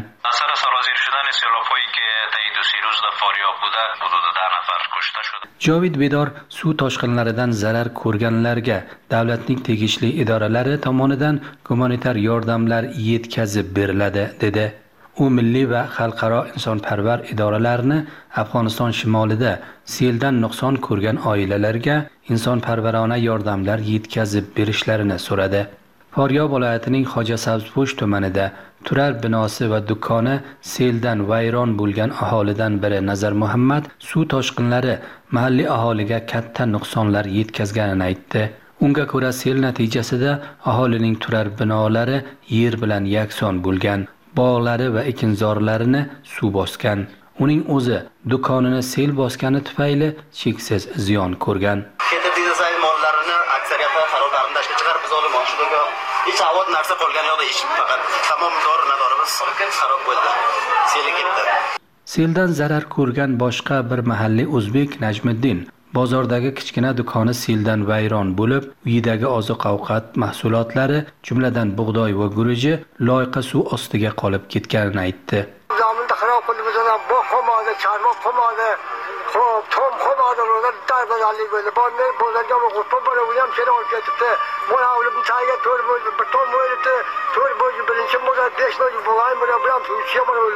Jovid Bedor suv toshqinlaridan zarar ko'rganlarga davlatning tegishli idoralari tomonidan gumanitar yordamlar yetkazib beriladi dedi. U milliy va xalqaro insonparvar idoralarni Afg'oniston shimolida seldan nuqson ko'rgan oilalarga insonparvarona yordamlar yetkazib berishlarini so'radi. Faryob viloyatining Xo'ja Sabzpo'sh tumanida turar binosi va do'koni seldan vayron bo'lgan aholidan biri Nazar Muhammad suv toshqinlari mahalliy aholiga katta nuqsonlar yetkazganini aytdi. Unga ko'ra sel natijasida aholining turar binolari yer bilan yakson bo'lgan. Bog'lari va ekinzorlarini suv bosgan. Uning o'zi do'konini sel bosgani tufayli cheksiz ziyon ko'rgan. Ketadigan mollarini aksariyati xaroblarni tashkil chiqarib biz olmoq shuga hech avod narsa qolgani yo'q, ish faqat tamom dori-nadorimiz xarob bo'ldi. Sel ketdi. Seldan zarar ko'rgan boshqa bir mahalliy o'zbek Najmiddin bozordagi kichkina do'koni seldan vayron bo'lib, uyidagi oziq-ovqat mahsulotlari, jumladan bug'doy va guruji loyqa suv ostiga qolib ketganini aytdi. Zaminda xarob qildi, bizlar bog' qolmadi, charmoq qolmadi. Xo'p, tom qolmadi, ular darbazalik bo'ldi. Bo'lmay bozorga qo'yib bo'lib ham sel olib ketibdi. Mana ular butaga to'r bo'ldi, bir tom bo'ldi, to'r bo'ldi, birinchi bo'ldi, besh bo'ldi, bo'lgan bilan bilan suv bo'ldi.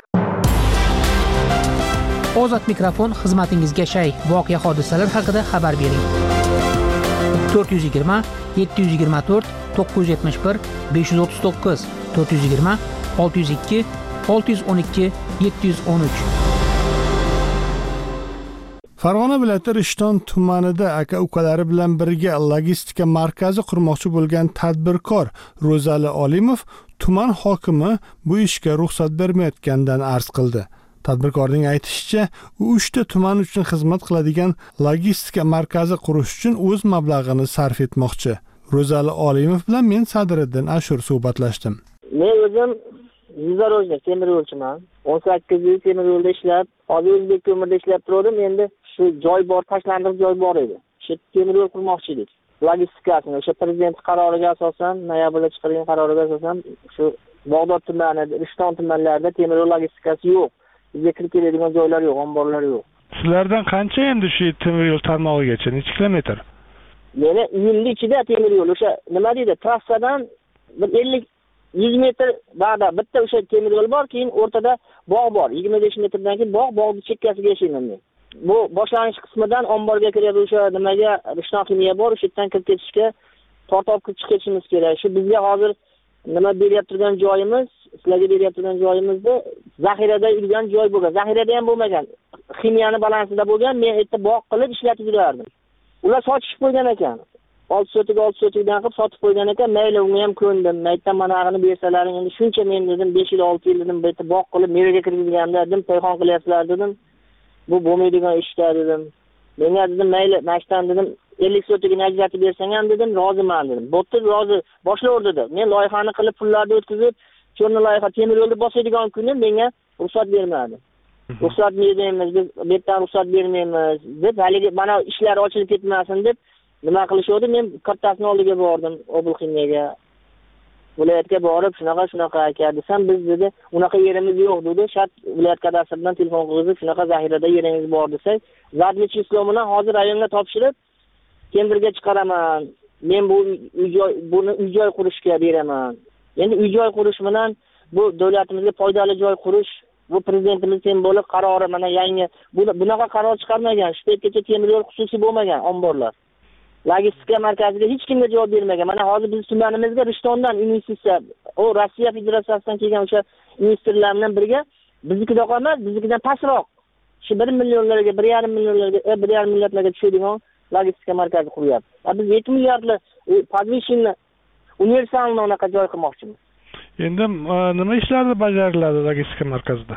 Ozod mikrofon xizmatingizga shay. Voqea hodisalar haqida xabar bering. to'rt yuz yigirma yetti yuz yigirma to'rt to'qqiz yuz yetmish bir besh yuz o'ttiz to'qqiz to'rt yuz yigirma olti yuz ikki olti yuz o'n ikki yetti yuz o'n uch. Farg'ona viloyati Rishton tumanida aka-ukalari bilan birga logistika markazi qurmoqchi bo'lgan tadbirkor Ro'zali Olimov tuman hokimi bu ishga ruxsat bermayotganidan arz qildi. Tadbirkorning aytishicha, u uchta tuman uchun xizmat qiladigan logistika markazi qurish uchun o'z mablag'ini sarf etmoqchi. Ro'zali Olimov bilan men Sadriddin Ashur suhbatlashdim. Men o'zim Yuzarojnik temir yo'lchiman. o'n sakkiz yil temir yo'lda ishlab, hozir O'zbek ko'mirda ishlab turdim. Endi shu joy bor, tashlandiq joy bor edi. Shu temir yo'l qurmoqchi edik. Logistikasini o'sha prezident qaroriga asosan, noyabrda chiqargan qaroriga asosan shu Bog'dod tumani, Rishton tumanlarida temir yo'l logistikasi yo'q. Bizga kirib keladigan joylar yo'q, omborlar yo'q. Sizlardan qancha endi shu temir yo'l tarmog'igacha, necha kilometr? Meni yillik ichida temir yo'l o'sha nima deydi, trassadan bir ellik yuz metr ba'da bitta o'sha temir yo'l bor, keyin o'rtada bog' bor. yigirma besh metrdan keyin bog', bog'ning chekkasiga yashayman men. Bu boshlanish qismidan omborga kiradi o'sha nimaga Rishton ximiya bor, o'sha yerdan kirib ketishga tortib kirib chiqishimiz kerak. Shu bizga hozir nima beryapti turgan joyimiz, sizlarga beryapti turgan joyimizda zaxirada yurgan joy bo'lgan. Zaxirada ham bo'lmagan. Ximiyani balansida bo'lgan, men yerda bog' qilib ishlatib yurardim. Ular sotishib qo'ygan ekan. olti sotik olti sotikdan qilib sotib qo'ygan ekan. Mayli, unga ham ko'ndim. Maytdan manag'ini bersalaring, endi shuncha men dedim besh yil olti yil dedim, bu yerda bog' qilib meraga kirgizganimda dedim, payxon qilyapsizlar dedim. Bu bo'lmaydigan ishlar dedim. Menga dedim, mayli, mashtan dedim, ellik sotigini ajratib bersang ham dedim, roziman dedim. Bo'pti, rozi. Boshlar dedi. Men loyihani qilib, pullarni o'tkazib, cho'rni loyiha temir yo'lda bosadigan kuni menga ruxsat bermadi. Ruxsat bermaymiz, biz bu yerdan ruxsat bermaymiz deb, haligi mana ishlar ochilib ketmasin deb nima qilishdi? Men kattasini oldiga bordim, Oblximiyaga. Viloyatga borib, shunaqa shunaqa aka desam, biz dedi, unaqa yerimiz yo'q dedi. Shart viloyat kadastridan telefon qilib, shunaqa zaxirada yeringiz bor desak, zadni chislomini hozir rayonga topshirib, tenderga chiqaraman. Men bu uy-joy buni uy-joy qurishga beraman. Endi uy-joy qurish bilan bu davlatimizga foydali joy qurish, bu prezidentimiz simbolik qarori, mana yangi bunaqa qaror chiqarmagan. Shu paytgacha temir yo'l xususiy bo'lmagan omborlar. Logistika markaziga hech kimga javob bermagan. Mana hozir biz tumanimizga Rishtondan investitsiya, o Rossiya Federatsiyasidan kelgan o'sha investorlar birga biznikidan emas, biznikidan pastroq. Shu bir millionlarga, bir yarim millionlarga, bir yarim milliardlarga tushadigan logistika markazi quryapti. Biz ikki milliardli podvishinni universalni unaqa joy qilmoqchimiz. Endi nima ishlarni bajariladi logistika markazida?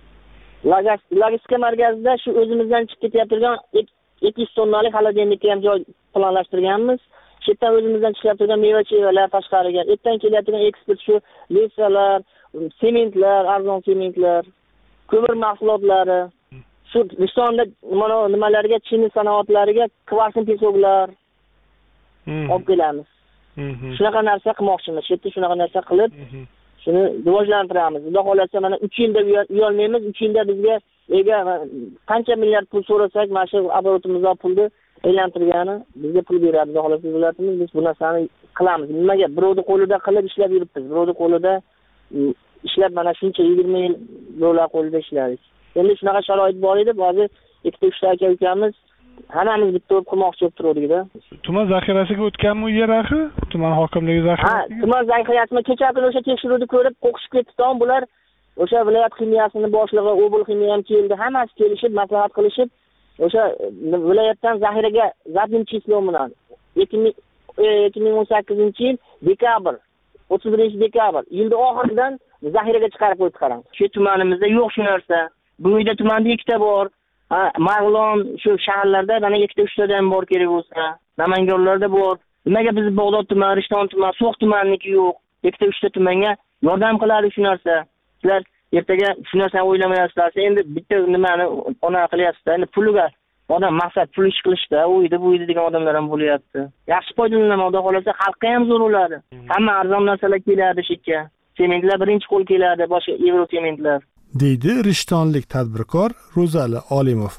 Logistika markazida shu o'zimizdan chiqib ketyapti turgan ikki yuz tonnalik xolodilnikka ham joy planlashtirganmiz. Shu yerdan o'zimizdan chiqib turgan meva-chevalar tashqariga, ertan keladigan eksport shu lesalar, sementlar, arzon sementlar, ko'mir mahsulotlari, shu Rishtonda mana nimalarga, chini sanoatlariga kvarsin pesoklar olib kelamiz. Shunaqa narsa qilmoqchimiz. Shu yerda shunaqa narsa qilib, shuni rivojlantiramiz. Xudo xolasa mana uch yilda uyolmaymiz, uch yilda bizga ega qancha milliard pul so'rasak, mana shu oborotimizda pulni aylantirgani bizga pul beradi. Xudo xolasa davlatimiz biz bu narsani qilamiz. Nimaga? Birovning qo'lida qilib ishlab yuribmiz. Birovning qo'lida ishlab mana shuncha yigirma yil birovlar qo'lida ishladik. Endi shunaqa sharoit bor edi, hozir ikkita uchta aka ukamiz hammamiz bitta bo'lib qilmoqchi bo'lib turdik-da. Tuman zaxirasiga o'tganmi u yer axir? Tuman hokimligi zaxirasiga? Ha, tuman zaxirasini kecha kuni o'sha tekshiruvni ko'rib, qo'qishib ketdi. Bular o'sha viloyat ximiyasini boshlig'i, Obul ximiya ham keldi. Hammasi kelishib, maslahat qilishib, o'sha viloyatdan zaxiraga zadnim chislom bilan ikki ming o'n sakkizinchi yil dekabr, o'ttiz birinchi dekabr yilning oxiridan zaxiraga chiqarib qo'ydi qarang. Shu tumanimizda yo'q shu narsa. Bu yerda tumanda ikkita bor. Ha, Mag'lon shu shaharlarda mana ikkita uchtadan bor kerak bo'lsa, Namanganlarda bor. Nimaga biz Bog'dod tumani, Rishton tumani, So'x tumaniki yo'q? Ikkita uchta tumanga yordam qiladi shu narsa. Sizlar ertaga shu narsani o'ylamayapsizlar. Endi bitta nimani ona qilyapsizlar. Endi puliga odam maqsad pul ish qilishda, u edi, bu edi degan odamlar ham bo'lyapti. Yaxshi foydalanadi, xudo xolasa xalqqa ham zo'r bo'ladi. Hamma arzon narsalar keladi shikka. Sementlar birinchi qo'l keladi, boshqa Evro sementlar. deydi rishtonlik tadbirkor Ro'zali Olimov.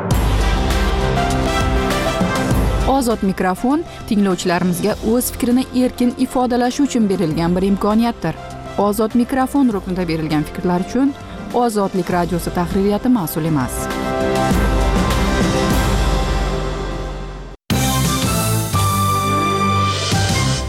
Ozod mikrofon tinglovchilarimizga o'z fikrini erkin ifodalashi uchun berilgan bir imkoniyatdir. Ozod mikrofon ruknida berilgan fikrlar uchun Ozodlik radiosi tahririyati mas'ul emas.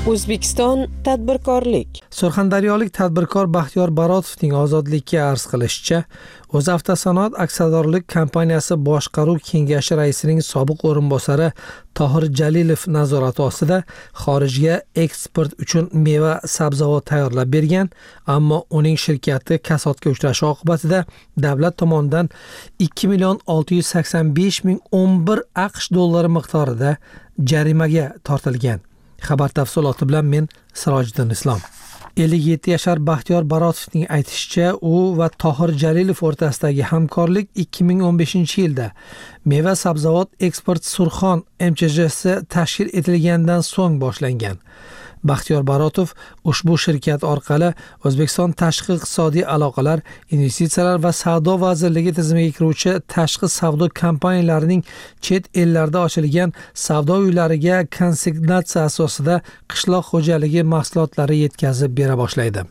O'zbekiston tadbirkorlik. Surxondaryolik tadbirkor Baxtiyor Barotovning ozodlikka arz qilishicha, O'zavtosanoat aksiyadorlik kompaniyasi boshqaruv kengashi raisining sobiq o'rinbosari Tohir Jalilov nazorati ostida xorijga eksport uchun meva sabzavot tayyorlab bergan, ammo uning shirkati kasodga uchrashi oqibatida davlat tomonidan ikki million olti yuz sakson besh ming o'n bir AQSh dollari miqdorida jarimaga tortilgan. Xabar tafsiloti bilan men Sirojiddin Islom. ellik yetti yashar Baxtiyor Barotovning aytishicha, u va Tohir Jalilov o'rtasidagi hamkorlik ikki ming o'n beshinchi yilda meva sabzavot eksport Surxon M Ch J si tashkil etilgandan so'ng boshlangan. Baxtiyor Barotov ushbu shirkat orqali O'zbekiston tashqi iqtisodiy aloqalar, investitsiyalar va savdo vazirligi tizimiga kiruvchi tashqi savdo kompaniyalarining chet ellarda ochilgan savdo uylariga konsignatsiya asosida qishloq xo'jaligi mahsulotlari yetkazib bera boshlaydi.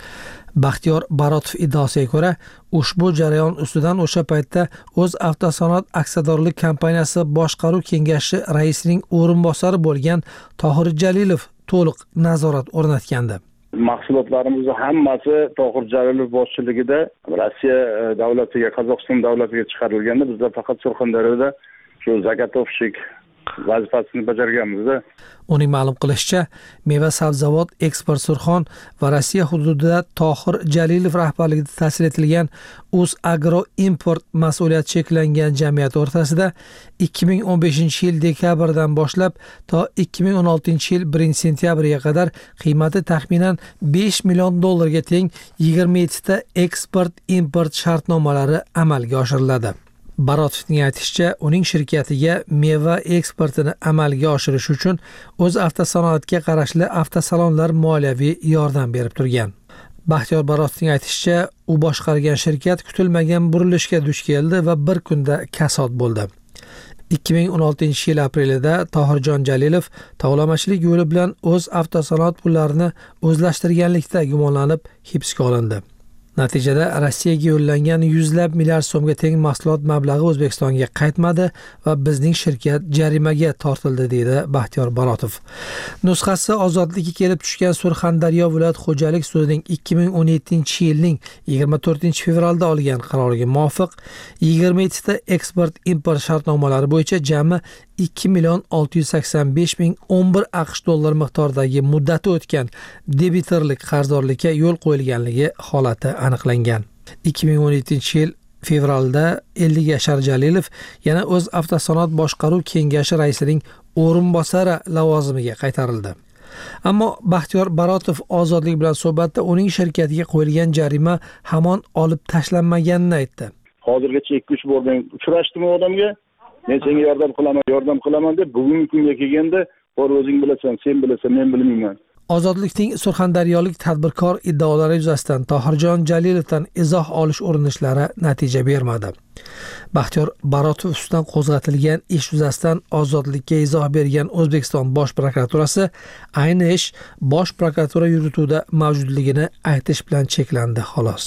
Baxtiyor Barotov iddaosiga ko'ra, ushbu jarayon ustidan o'sha paytda O'zavtosanoat aksiyadorlik kompaniyasi boshqaruv kengashi raisining o'rinbosari bo'lgan Tohir Jalilov to'liq nazorat o'rnatgandi. Mahsulotlarimizni hammasi Tohir Jalilov boshchiligida Rossiya davlatiga, Qozog'iston davlatiga chiqarilganda, bizda faqat Surxondaryoda shu zagotovщик vazifasini bajarganmiz. Uning ma'lum qilishicha, meva sabzavot eksport Surxon va Rossiya hududida Tohir Jalilov rahbarligida ta'sis etilgan O'zagro Import mas'uliyati cheklangan jamiyat o'rtasida ikki ming o'n beshinchi yil dekabrdan boshlab to ikki ming o'n oltinchi yil birinchi sentyabriga qadar qiymati taxminan besh million dollarga teng yigirma yetti ta eksport import shartnomalari amalga oshiriladi. Barotovning aytishicha, uning shirkatiga meva eksportini amalga oshirish uchun O'zavtosanoatga qarashli avtosalonlar moliyaviy yordam berib turgan. Baxtiyor Barotovning aytishicha, u boshqargan shirkat kutilmagan burilishga duch keldi va bir kunda kasod bo'ldi. ikki ming o'n oltinchi yil aprelida Tohirjon Jalilov tovlamachilik yo'li bilan O'zavtosanoat pullarini o'zlashtirganlikda gumonlanib hibsga olindi. Natijada Rossiyaga yo'llangan yuzlab milliard so'mga teng mahsulot mablag'i O'zbekistonga qaytmadi va bizning shirkat jarimaga tortildi, deydi Baxtiyor Barotov. Nusxasi ozodlikka kelib tushgan Surxondaryo viloyat xo'jalik sudining ikki ming o'n yettinchi yilning yigirma to'rtinchi fevralda olgan qaroriga muvofiq yigirma yetti ta eksport import shartnomalari bo'yicha jami ikki million olti yuz sakson besh ming o'n bir AQSh dollari miqdoridagi muddati o'tgan debitorlik qarzdorlikka yo'l qo'yilganligi holati aniqlangan. ikki ming o'n yettinchi yil fevralda ellik yashar Jalilov yana O'zavtosanoat boshqaruv kengashi raisining o'rinbosari lavozimiga qaytarildi. Ammo Baxtiyor Barotov ozodlik bilan suhbatda uning shirkatiga qo'yilgan jarima hamon olib tashlanmaganini aytdi. Hozirgacha ikki uch bor uchrashdimmi odamga, men senga yordam qilaman, yordam qilaman deb, bugungi kunga kelganda, "Bor o'zing bilasan, sen bilasan, men bilmayman." Ozodlikning surxondaryolik tadbirkor iddaolari yuzasidan Tohirjon Jalilovdan izoh olish urinishlari natija bermadi. Baxtiyor Barotov ustidan qo'zg'atilgan ish yuzasidan Ozodlikka izoh bergan O'zbekiston Bosh prokuraturasi ayni ish Bosh prokuratura yurituvida mavjudligini aytish bilan cheklandi, xolos.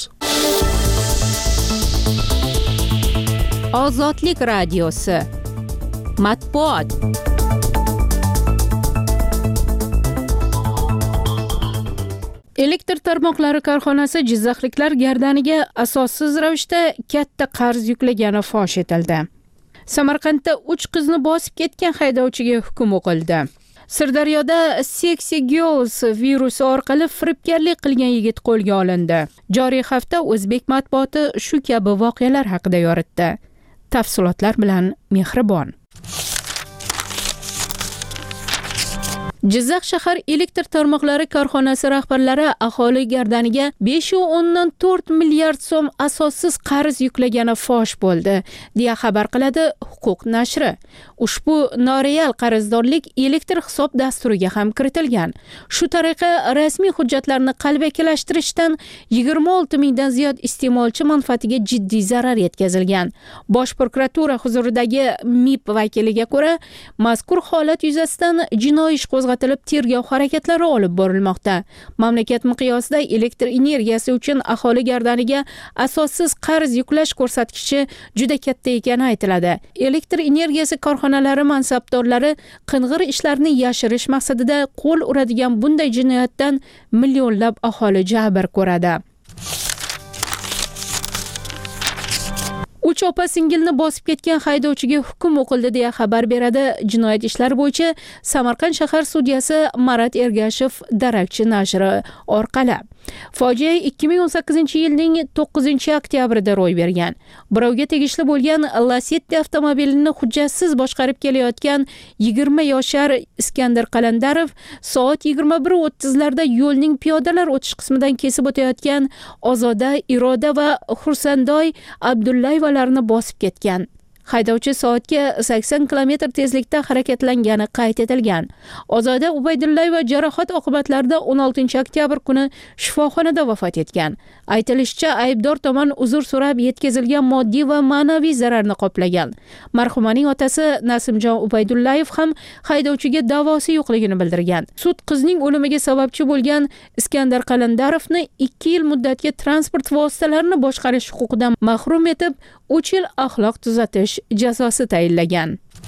Ozodlik radiosi matbuot. Elektr tarmoqlari korxonasi jizzaxliklar gardaniga asossiz ravishda katta qarz yuklagani fosh etildi. Samarqandda uch qizni bosib ketgan haydovchiga hukm o'qildi. Sirdaryoda Sexy Girls virusi orqali firibgarlik qilgan yigit qo'lga olindi. Joriy hafta o'zbek matbuoti shu kabi voqealar haqida yoritdi. Tafsilotlar bilan Mehribon. Jizzax shahar elektr tarmoqlari korxonasi rahbarlari aholi gardaniga besh nuqta o'ndan to'rt milliard so'm asossiz qarz yuklagani fosh bo'ldi, deya xabar qiladi Huquq nashri. Ushbu noreal qarzdorlik elektr hisob dasturiga ham kiritilgan. Shu tariqa rasmiy hujjatlarni qalbakilashtirishdan yigirma olti mingdan ziyod iste'molchi manfaatiga jiddiy zarar yetkazilgan. Bosh prokuratura huzuridagi M I P vakiliga ko'ra, mazkur holat yuzasidan jinoiy ish qo'zg'atilgan. qo'zg'atilib, tergov harakatlari olib borilmoqda. Mamlakat miqyosida elektr energiyasi uchun aholi gardaniga asossiz qarz yuklash ko'rsatkichi juda katta ekani aytiladi. Elektr energiyasi korxonalari mansabdorlari qing'ir ishlarni yashirish maqsadida qo'l uradigan bunday jinoyatdan millionlab aholi jabr ko'radi. Uch opa-singilni bosib ketgan haydovchiga hukm o'qildi deya xabar beradi Jinoyat ishlari bo'yicha Samarqand shahar sudyasi Marat Ergashev Darakchi nashri orqali. Fojia ikki ming o'n sakkizinchi yilning to'qqizinchi oktyabrida ro'y bergan. Birovga tegishli bo'lgan Lacetti avtomobilini hujjatsiz boshqarib kelayotgan yigirma yoshar Iskandar Qalandarov soat yigirma bir o'ttiz larda yo'lning piyodalar o'tish qismidan kesib o'tayotgan Ozoda, Iroda va Xursandoy Abdullayevalarni bosib ketgan. Haydovchi soatga sakson kilometr tezlikda harakatlangani qayd etilgan. Ozoda Ubaydullayeva jarohat oqibatlarida o'n oltinchi oktyabr kuni shifoxonada vafot etgan. Aytilishicha, aybdor tomon uzr so'rab yetkazilgan moddiy va ma'naviy zararni qoplagan. Marhumaning otasi Nasimjon Ubaydullayev ham haydovchiga da'vosi yo'qligini bildirgan. Sud qizning o'limiga sababchi bo'lgan Iskandar Qalandarovni ikki yil muddatga transport vositalarini boshqarish huquqidan mahrum etib, uch yil axloq tuzatish jazosi tayinlagan.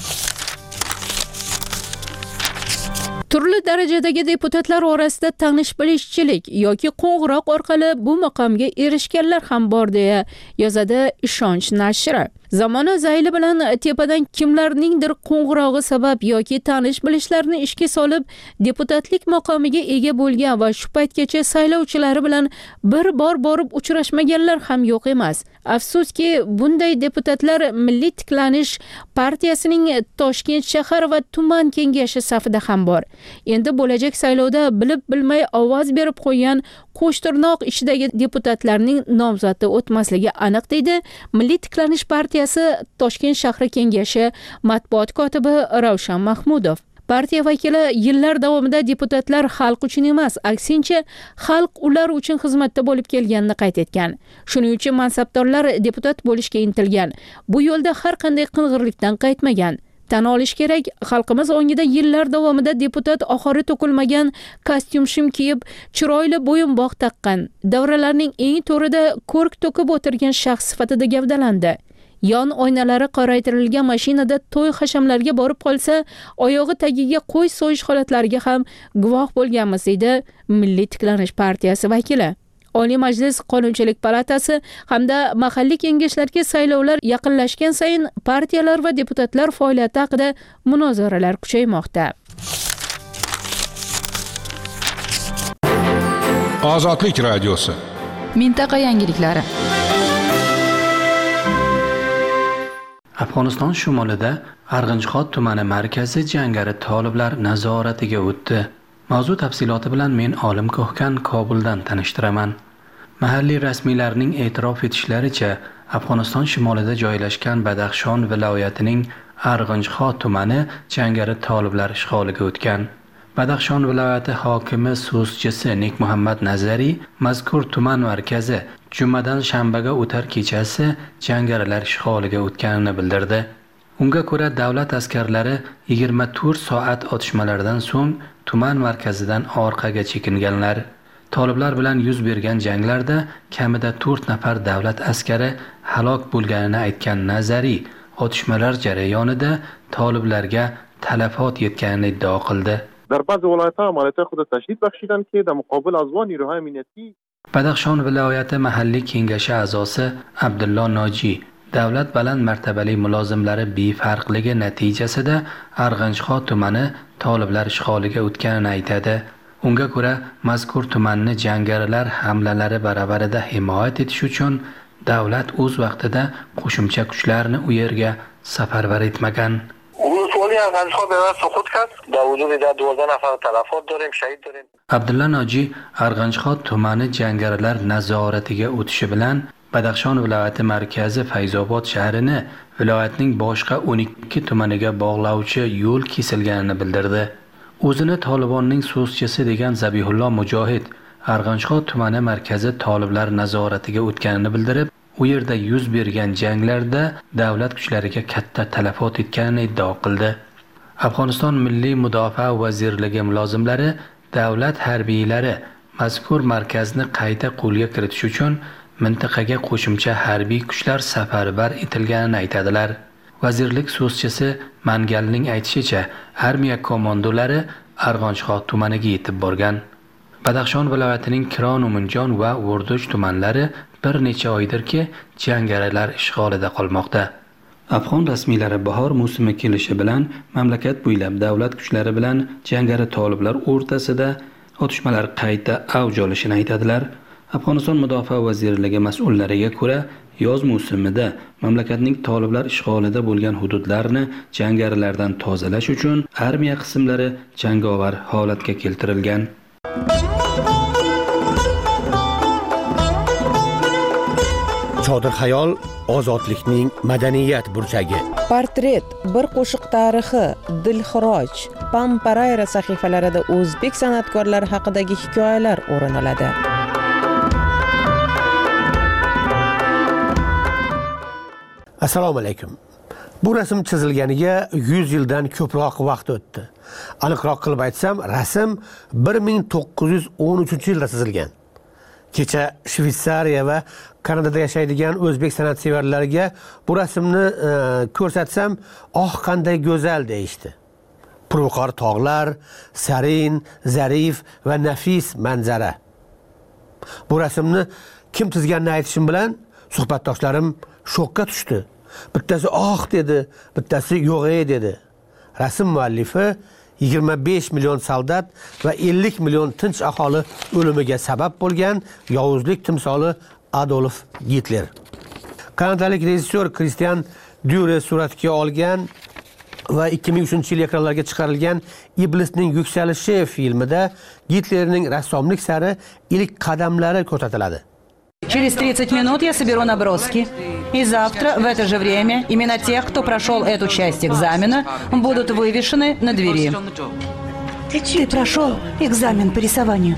Turli darajadagi deputatlar orasida tanish-bilishchilik yoki qo'ng'iroq orqali bu maqomga erishganlar ham bor deya yozadi Ishonch nashri. Zamona zayli bilan tepadan kimlarningdir qo'ng'irog'i sabab yoki tanish-bilishlarni ishga solib deputatlik maqomiga ega bo'lgan va shu paytgacha saylovchilari bilan bir bor borib uchrashmaganlar ham yo'q emas. Afsuski, bunday deputatlar Milliy tiklanish partiyasining Toshkent shahar va tuman kengashi safida ham bor. Endi bo'lajak saylovda bilib bilmay ovoz berib qo'ygan qo'shtirnoq ichidagi deputatlarning nomzodi o'tmasligi aniq deydi Milliy tiklanish partiyasi Toshkent shahri kengashi matbuot kotibi Ravshan Mahmudov. Partiya vakili yillar davomida deputatlar xalq uchun emas, aksincha xalq ular uchun xizmatda bo'lib kelganini qayd etgan. Shuning uchun mansabdorlar deputat bo'lishga intilgan. Bu yo'lda har qanday qing'irlikdan qaytmagan. Tan olish kerak, xalqimiz ongida yillar davomida deputat oxiri to'kilmagan kostyum shim kiyib, chiroyli bo'yinbog' taqqan, davralarning eng to'rida ko'rk to'kib o'tirgan shaxs sifatida gavdalandi. Yon oynalari qoraytirilgan mashinada to'y hashamlarga borib qolsa, oyog'i tagiga qo'y so'yish holatlariga ham guvoh bo'lganmiz, deydi Milliy tiklanish partiyasi vakili. Oliy Majlis Qonunchilik palatasi hamda mahalliy kengashlarga saylovlar yaqinlashgan sayin partiyalar va deputatlar faoliyati haqida munozaralar kuchaymoqda. Ozodlik radiosi. Mintaqa yangiliklari. Afg'oniston shimolida Arg'inchxot tumani markazi jangari toliblar nazoratiga o'tdi. Mavzu tafsiloti bilan men Olim Ko'hkan Kobuldan tanishtiraman. Mahalliy rasmiylarning e'tirof etishlaricha, Afg'oniston shimolida joylashgan Badaxshon viloyatining Arg'inchxot tumani jangari toliblar ishg'oliga o'tgan. Badaxshon viloyati hokimi so'zchisi Nik Muhammad Nazariy mazkur tuman markazi jumadan shanbaga o'tar kechasi jangarilar ishg'oliga o'tganini bildirdi. Unga ko'ra, davlat askarlari yigirma to'rt soat otishmalardan so'ng tuman markazidan orqaga chekinganlar. Toliblar bilan yuz bergan janglarda kamida to'rt nafar davlat askari halok bo'lganini aytgan Nazariy, otishmalar jarayonida toliblarga talafot yetganini iddao qildi. در بعض ولایت‌ها عملیات خود تشدید بخشیدن که در مقابل ازوان نیروهای امنیتی Badaxshon viloyati mahalliy kengashi a'zosi Abdullo Noji davlat baland martabali mulozimlari befarqligi natijasida Arg'inchxot tumani toliblar ishg'oliga o'tganini aytadi. Unga ko'ra, mazkur tumanni jangarilar hamlalari baravarida himoya etish uchun davlat o'z vaqtida qo'shimcha kuchlarni u yerga safarbar etmagan. ولسوالی ارغنجخان به دست سقوط کرد. در حدود دوازده نفر تلفات داریم، شهید داریم. Abdulla Noji Arg'inchxot tumani jangarilar nazoratiga o'tishi bilan Badaxshon viloyati markazi Fayzobod shahrini viloyatning boshqa o'n ikki tumaniga bog'lovchi yo'l kesilganini bildirdi. O'zini Tolibonning so'zchisi degan Zabihullo Mujohid Arg'inchxot tumani markazi toliblar nazoratiga o'tganini bildirib, u yerda yuz bergan janglarda davlat kuchlariga katta talafot etganini iddao qildi. Afg'oniston Milliy Mudofaa vazirligi mulozimlari davlat harbiylari mazkur markazni qayta qo'lga kiritish uchun mintaqaga qo'shimcha harbiy kuchlar safarbar etilganini aytadilar. Vazirlik so'zchisi Mangalning aytishicha, armiya komandolari Arg'onshxon tumaniga yetib borgan. Badaxshon viloyatining Kiron, Umunjon va Urduch tumanlari bir necha oydirki jangarilar ishg'olida qolmoqda. Afg'on rasmiylari bahor mavsumi kelishi bilan mamlakat bo'ylab davlat kuchlari bilan jangari toliblar o'rtasida otishmalar qayta avj olishini aytadilar. Afg'oniston Mudofaa vazirligi mas'ullariga ko'ra, yoz mavsumida mamlakatning toliblar ishg'olida bo'lgan hududlarni jangarilardan tozalash uchun armiya qismlari jangovar holatga keltirilgan. Chodir xayol ozodlikning madaniyat burchagi. Portret, bir qo'shiq tarixi, Dilxiroj, Pamparayra sahifalarida o'zbek san'atkorlari haqidagi hikoyalar o'rin oladi. Assalomu alaykum. Bu rasm chizilganiga yuz yildan ko'proq vaqt o'tdi. Aniqroq qilib aytsam, rasm bir ming to'qqiz yuz o'n uchinchi yilda chizilgan. Kecha Shvetsariya va Kanadada yashaydigan o'zbek san'atsevarlariga bu rasmni e, ko'rsatsam, "Oh, qanday go'zal" deyishdi. Purviqor tog'lar, sarin, zarif va nafis manzara. Bu rasmni kim chizganini aytishim bilan suhbatdoshlarim shokka tushdi. Bittasi "Oh" dedi, bittasi "Yo'q" dedi. Rasm muallifi yigirma besh million soldat va ellik million tinch aholi o'limiga sabab bo'lgan yovuzlik timsoli Adolf Hitler. Kanadalik rejissyor Christian Dure suratga olgan va ikki ming uchinchi yil ekranlarga chiqarilgan Iblisning yuksalishi filmida Hitlerning rassomlik sari ilk qadamlari ko'rsatiladi. Через тридцать минут я соберу наброски. И завтра в это же время имена тех, кто прошел эту часть экзамена, будут вывешены на двери. Ты прошел экзамен по рисованию?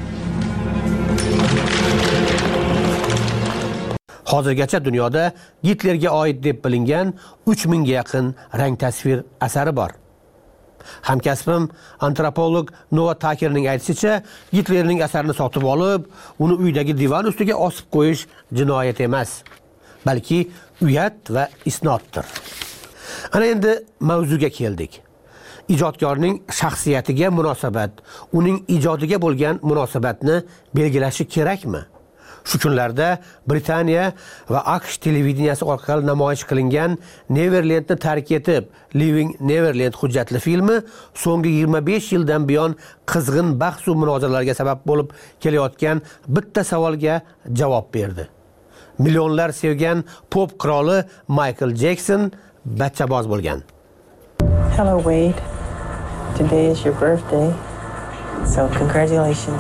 Hozirgacha dunyoda Hitlerga oid deb bilingan uch mingga yaqin rang tasvir asari bor. Hamkasbim antropolog Noah Takerning aytishicha, Hitlerning asarini sotib olib, uni uydagi divan ustiga osib qo'yish jinoyat emas, balki uyat va isnoddir. Ana endi mavzuga keldik. Ijodkorning shaxsiyatiga munosabat, uning ijodiga bo'lgan munosabatni belgilashi kerakmi? Shu kunlarda Britaniya va AQSh televideniyasi orqali namoyish qilingan Neverlandni tark etib, Living Neverland hujjatli filmi so'nggi yigirma besh yildan buyon qizg'in bahs va munozaralarga sabab bo'lib kelayotgan bitta savolga javob berdi. Millionlar sevgan pop qiroli Michael Jackson bachchaboz bo'lgan. Hello Wade. Today is your birthday. So congratulations.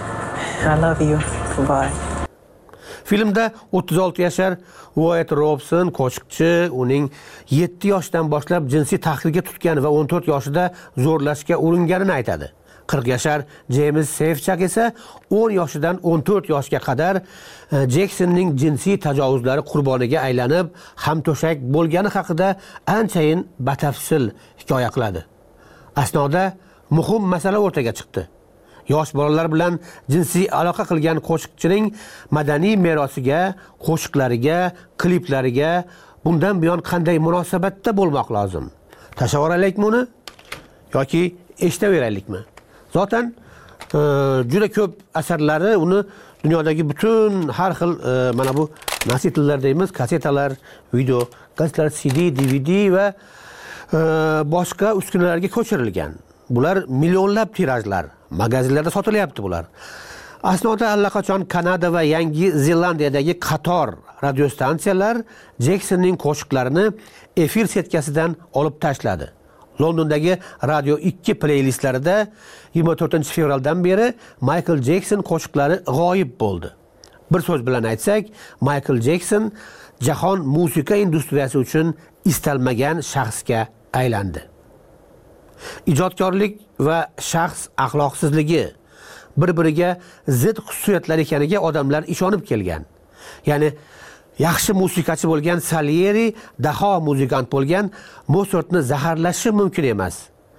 I love you. Goodbye. Filmda o'ttiz olti yashar Wyatt Robson qo'shiqchi uning yetti yoshdan boshlab jinsiy tahqirga tutgan va o'n to'rt yoshida zo'rlashga uringanini aytadi. qirq yashar James Safechuck esa o'n yoshidan o'n to'rt yoshga qadar Jacksonning jinsiy tajovuzlari qurboniga aylanib, hamto'shak bo'lgani haqida anchayin batafsil hikoya qiladi. Asnoda muhim masala o'rtaga chiqdi. Yosh bolalar bilan jinsiy aloqa qilgan qo'shiqchining madaniy merosiga, qo'shiqlariga, kliplariga bundan buyon qanday munosabatda bo'lmoq lozim? Tasavvurlaylikmi uni yoki eshitaveraylikmi? Zotan e, juda ko'p asarlari uni dunyodagi butun har xil e, mana bu nasitlar deymiz, kasetalar, video, gazetalar, C D, D V D va e, boshqa uskunalarga ko'chirilgan. Bular millionlab tirajlar, magazinlarda sotilyapti bular. Asnoda allaqachon Kanada va Yangi Zelandiyadagi qator radiostansiyalar Jacksonning qo'shiqlarini efir setkasidan olib tashladi. Londondagi Radio ikki playlistlarida yigirma to'rtinchi fevraldan beri Michael Jackson qo'shiqlari g'oyib bo'ldi. Bir so'z bilan aytsak, Michael Jackson jahon musiqa industriyasi uchun istalmagan shaxsga aylandi. Ijodkorlik va shaxs axloqsizligi bir-biriga zid xususiyatlar ekaniga odamlar ishonib kelgan. Ya'ni yaxshi musiqachi bo'lgan Salieri daho muzikant bo'lgan Mozartni zaharlashi mumkin emas.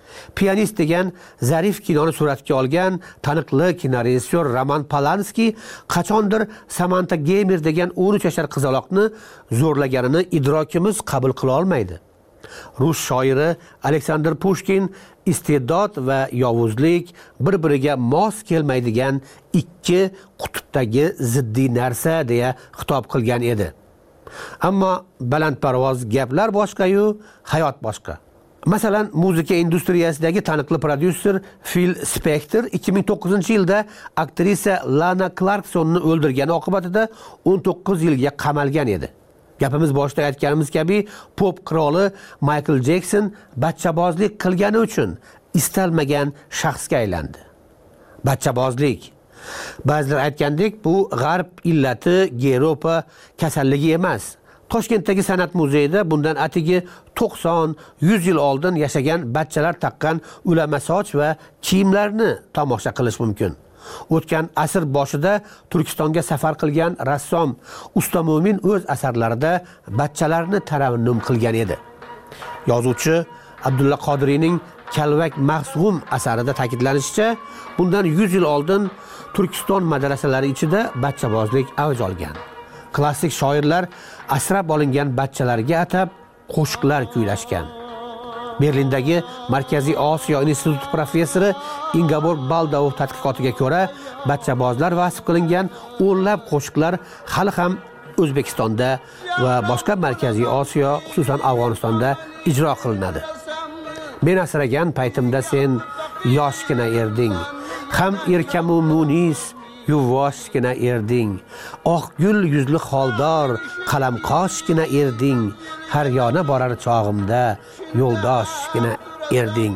Pianist degan zarif kinoni suratga olgan taniqli kinorejissyor Roman Polanski qachondir Samantha Gamer degan o'n uch yashar qizaloqni zo'rlaganini idrokimiz qabul qila olmaydi. Rus shoiri Aleksandr Pushkin iste'dod va yovuzlik bir-biriga mos kelmaydigan ikki qutbdagi ziddiy narsa deya xitob qilgan edi. Ammo balandparvoz gaplar boshqa-yu, hayot boshqa. Masalan, muzika industriyasidagi taniqli prodyuser Phil Spector ikki ming to'qqizinchi yilda aktrisa Lana Clarksonni o'ldirgani oqibatida o'n to'qqiz yilga qamalgan edi. Gapimiz boshida aytganimiz kabi, pop qiroli Michael Jackson bachchabozlik qilgani uchun istalmagan shaxsga aylandi. Bachchabozlik. Ba'zilar aytgandek, bu g'arb illati, Yevropa kasalligi emas. Toshkentdagi san'at muzeyida bundan atigi to'qson yuz yil oldin yashagan bachchalar taqqan ulama soch va kiyimlarni tomosha qilish mumkin. O'tgan asr boshida Turkistonga safar qilgan rassom Usta Mo'min o'z asarlarida bachchalarni tarannum qilgan edi. Yozuvchi Abdulla Qodiriyning Kalvak Mahsum asarida ta'kidlanishicha, bundan yuz yil oldin Turkiston madrasalari ichida bachchabozlik avj olgan. Klassik shoirlar asrab olingan bachchalarga atab qo'shiqlar kuylashgan. Berlindagi Markaziy Osiyo instituti professori Ingeborg Baldau tadqiqotiga ko'ra, bachchabozlar vasf qilingan o'nlab qo'shiqlar hali ham O'zbekistonda va boshqa Markaziy Osiyo, xususan Afg'onistonda ijro qilinadi. Men asragan paytimda sen yoshgina erding, ham erkamu munis yuvoshgina erding, oq gul yuzli xoldor qalamqoshgina erding, har yona borar chog'imda yo'ldoshgina erding.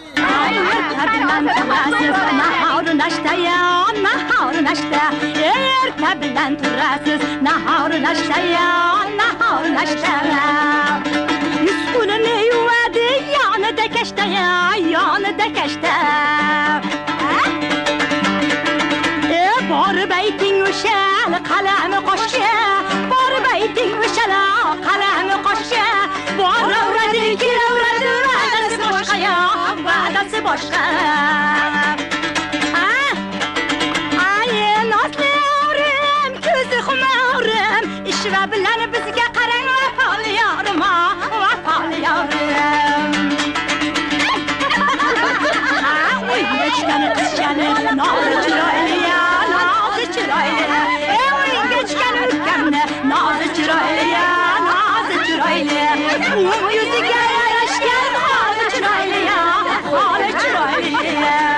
Bor bayting o'shal qalami qo'shga, bor bayting o'shal qalami qo'shga, bor avradi kiravradi va'dasi boshqa ya, va'dasi boshqa. Ay nosli o'rim, ko'zi xumorim, ishva bilan bizga qarang vafoli yorim, vafoli yorim. Oy nechkani qizchani nozi chiroyli ya. Nozi chiroyli, nozi chiroyli, yuziga yarashgan holi chiroyli, holi chiroyli.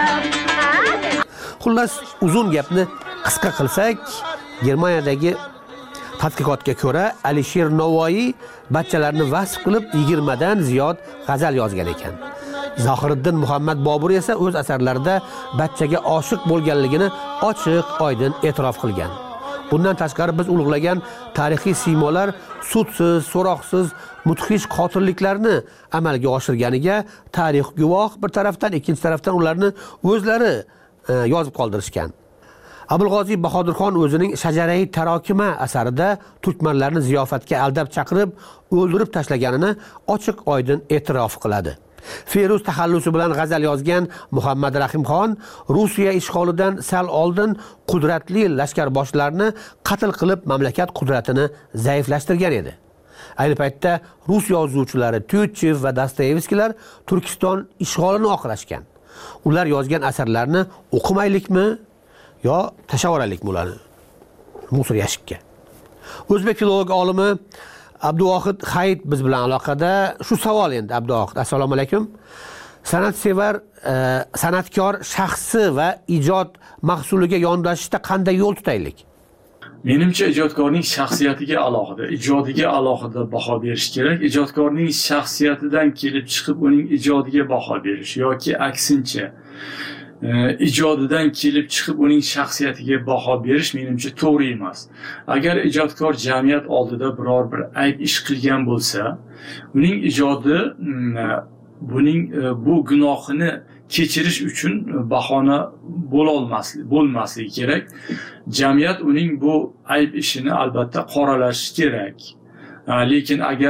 Xullas, uzun gapni qisqa qilsak, Germaniyadagi tadqiqotga ko'ra Alisher Navoiy bachchalarni vasf qilib yigirma dan ziyod g'azal yozgan ekan. Zohiriddin Muhammad Bobur esa o'z asarlarida bachchaga oshiq bo'lganligini ochiq-oydin e'tirof qilgan. Bundan tashqari biz ulug'lagan tarixiy siymolar sudsiz, so'roqsiz mudhish qotilliklarni amalga oshirganiga tarix guvoh, bir tarafdan, ikkinchi tarafdan ularni o'zlari e, yozib qoldirishgan. Abulg'ozi Bahodirxon o'zining Shajarai Tarokima asarida turkmanlarni ziyofatga aldab chaqirib, o'ldirib tashlaganini ochiq-oydin e'tirof qiladi. Feruz taxallusi bilan g'azal yozgan Muhammad Rahimxon Rossiya ishg'olidan sal oldin qudratli lashkarboshilarni qatl qilib mamlakat qudratini zaiflashtirgan edi. Ayni paytda rus yozuvchilari Tyutchev va Dostoyevskilar Turkiston ishg'olini oqlashgan. Ular yozgan asarlarni o'qimaylikmi yo tashavoraylikmi ularni musor yashikka? O'zbek filolog olimi Abduvohid Hayit biz bilan aloqada. Shu savol endi Abduvohid, assalomu alaykum. San'atsevar, e, san'atkor shaxsi va ijod mahsuliga yondashishda qanday yo'l tutaylik? Menimcha ijodkorning shaxsiyatiga alohida, ijodiga alohida baho berish kerak. Ijodkorning shaxsiyatidan kelib chiqib uning ijodiga baho berish yoki aksincha ijodidan kelib chiqib uning shaxsiyatiga baho berish menimcha to'g'ri emas. Agar ijodkor jamiyat oldida biror bir ayb ish qilgan bo'lsa, uning ijodi buning bu gunohini kechirish uchun bahona bo'la olmasligi, bo'lmasligi kerak. Jamiyat uning bu ayb ishini albatta qoralashi kerak. Lekin agar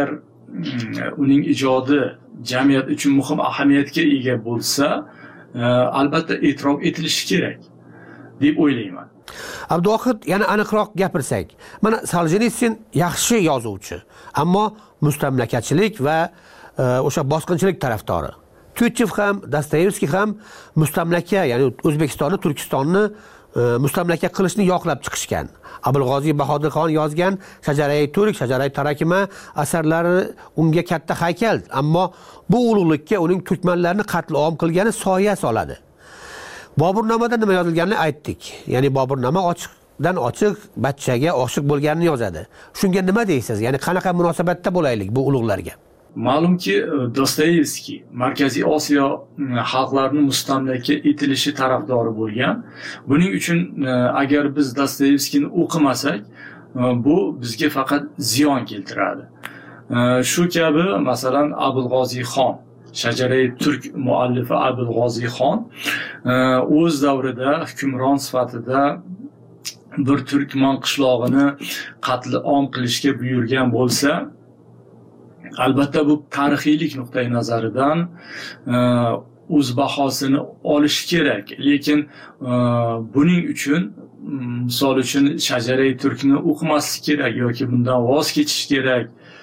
uning ijodi jamiyat uchun muhim ahamiyatga ega bo'lsa, albatta e'tirof etilishi kerak deb o'ylayman. Abduvohid, yana aniqroq gapirsak, mana Soljenitsin yaxshi yozuvchi, ammo mustamlakachilik va o'sha bosqinchilik tarafdori. Tyutchev ham, Dostoyevskiy ham mustamlaka, ya'ni O'zbekistonni, Turkistonni mustamlaka qilishni yoqlab chiqishgan. Abulg'oziy Bahodirxon yozgan Shajarai Turk, Shajarai Tarakima asarlari unga katta haykal, ammo bu ulug'likka uning turkmanlarni qatl-om qilgani soya soladi. Boburnamada nima yozilganini aytdik. Ya'ni Boburnoma ochiqdan ochiq bachchaga oshiq bo'lganini yozadi. Shunga nima deysiz? Ya'ni qanaqa munosabatda bo'laylik bu ulug'larga? Ma'lumki, Dostoyevskiy Markaziy Osiyo xalqlarini mustamlaka etilishi tarafdori bo'lgan. Buning uchun agar biz Dostoyevskiyni o'qimasak, bu bizga faqat ziyon keltiradi. Shu kabi, masalan, Abulg'oziyxon, Shajarai Turk muallifi Abulg'oziyxon o'z davrida hukmron sifatida bir turkman qishlog'ini qatl-om qilishga buyurgan bo'lsa, albatta bu tarixiylik nuqtai nazaridan o'z bahosini olishi kerak. Lekin buning uchun misol uchun Shajarai Turkni o'qimaslik kerak yoki bundan voz kechish kerak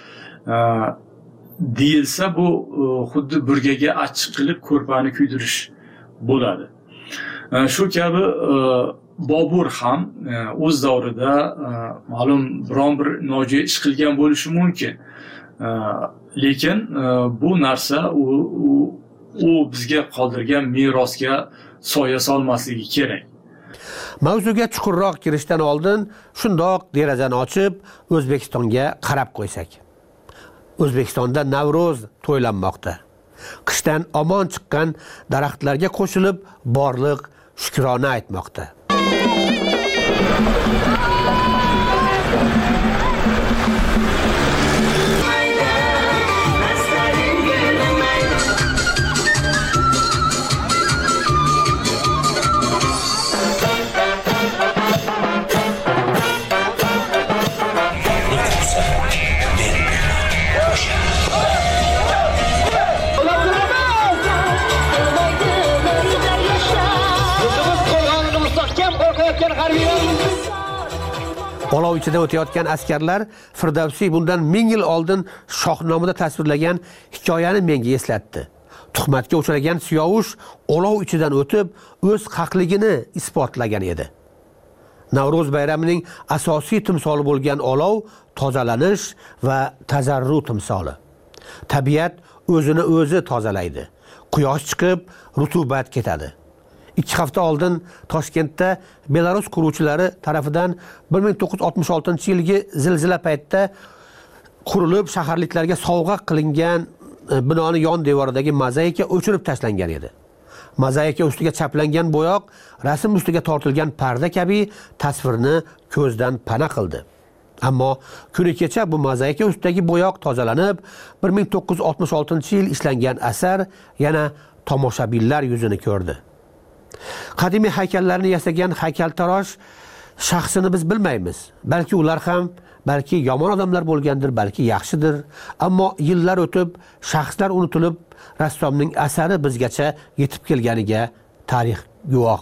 deyilsa, bu xuddi burgaga achchiq qilib ko'rpani kuydirish bo'ladi. Shu kabi Bobur ham o'z davrida ma'lum biron bir nojo'ya ish qilgan bo'lishi mumkin. Lekin bu narsa u u bizga qoldirgan merosga soya solmasligi kerak. Mavzuga chuqurroq kirishdan oldin shundoq derazani ochib O'zbekistonga qarab qo'ysak. O'zbekistonda Navro'z to'ylanmoqda. Qishdan omon chiqqan daraxtlarga qo'shilib borliq shukrona aytmoqda. Olov ichida o'tayotgan askarlar Firdavsiy bundan ming yil oldin Shohnomada tasvirlagan hikoyani menga eslatdi. Tuhmatga uchragan Siyovush olov ichidan o'tib o'z haqligini isbotlagan edi. Navro'z bayramining asosiy timsoli bo'lgan olov tozalanish va tazarru timsoli. Tabiat o'zini o'zi tozalaydi. Quyosh chiqib, rutubat ketadi. ikki hafta oldin Toshkentda Belarus quruvchilari tarafidan bir ming to'qqiz yuz oltmish oltinchi yilgi zilzila paytida qurilib shaharliklarga sovg'a qilingan binoning yon devoridagi mozaika o'chirib tashlangan edi. Mozaika ustiga chaplangan bo'yoq rasm ustiga tortilgan parda kabi tasvirni ko'zdan pana qildi. Ammo kuni kecha bu mozaika ustidagi bo'yoq tozalanib, bir ming to'qqiz yuz oltmish oltinchi yil ishlangan asar yana tomoshabinlar yuzini ko'rdi. Qadimiy haykallarni yasagan haykaltarosh shaxsini biz bilmaymiz. Balki ular ham balki yomon odamlar bo'lgandir, balki yaxshidir. Ammo yillar o'tib, shaxslar unutilib, rassomning asari bizgacha yetib kelganiga tarix guvoh.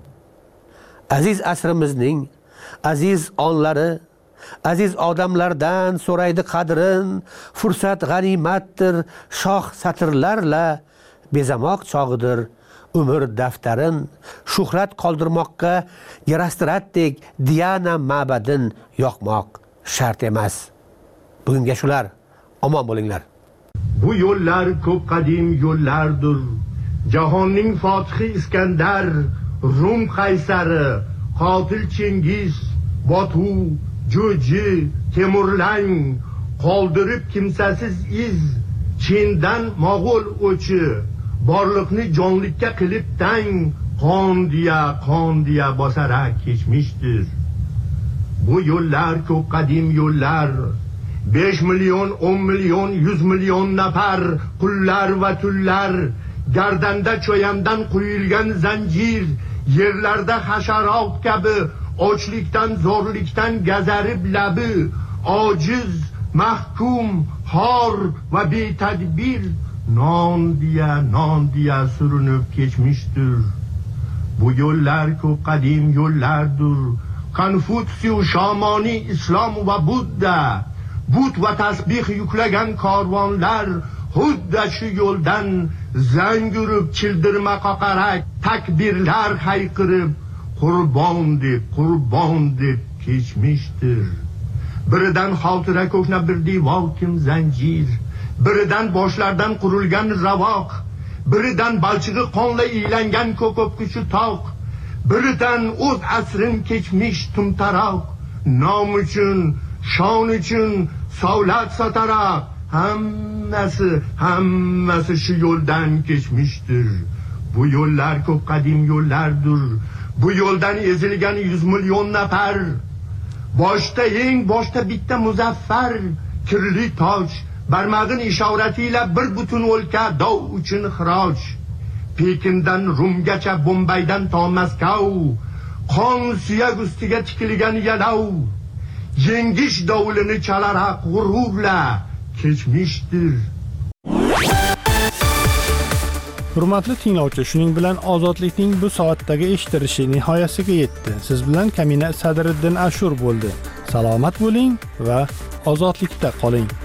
Aziz asrimizning aziz onlari, aziz odamlardan so'raydi qadrin, fursat g'animatdir, shoh satrlarla bezamoq chog'idir. Umr daftarin shuhrat qoldirmoqqa Gerostratdek Diana ma'badin yoqmoq shart emas. Bugunga shular. Omon bo'linglar. Bu yo'llar ko'p qadim yo'llardir. Jahonning fotihi Iskandar, Rum qaysari, qotil Chingiz, Botu, Jo'ji, Temurlang qoldirib kimsasiz iz, Chindan Mo'g'ul o'chi borliqni jonlikka qilib tang, qon diya qon diya bosarak kechmishdir. Bu yo'llar ko'p qadim yo'llar, besh million, o'n million, yuz million nafar qullar va tullar, gardanda cho'yandan quyilgan zanjir, yerlarda hasharot kabi ochlikdan zo'rlikdan gazarib labi, ojiz mahkum, xor va betadbir non deya non deya surinib kechmishdir. Bu yo'llar ko'p qadim yo'llardir. Konfutsiy, Shamoniy, Islom va Budda, but va tasbih yuklagan karvonlar xuddi shu yo'ldan zang urib, childirma qoqarak, takbirlar hayqirib, qurbon deb, qurbon deb kechmishdir. Biridan xotira ko'hna bir devor kim zanjir, biridan boshlardan qurilgan ravoq, biridan balchig'i qonla iylangan ko'kopkuchi toq, biridan o'z asrin kechmish tumtaroq, nom uchun, shon uchun savlat sotaroq, hammasi, hammasi shu yo'ldan kechmishdir. Bu yo'llar ko'p qadim yo'llardir. Bu yo'ldan ezilgan yuz million nafar. Boshda eng boshda bitta muzaffar, kirli toj, barmag'in ishoratiyle bir butun o'lka dov uchun xiroj. Pekindan Rumgacha, Bombaydan to Moskov, qon suyak ustiga tikilgan yalov, yengish dovulini chalaroq g'ururla kechmishdir. Hurmatli tinglovchi, shuning bilan ozodlikning bu soatdagi eshitilishi nihoyasiga yetdi. Siz bilan Kamina Sadriddin Ashur bo'ldi. Salomat bo'ling va ozodlikda qoling.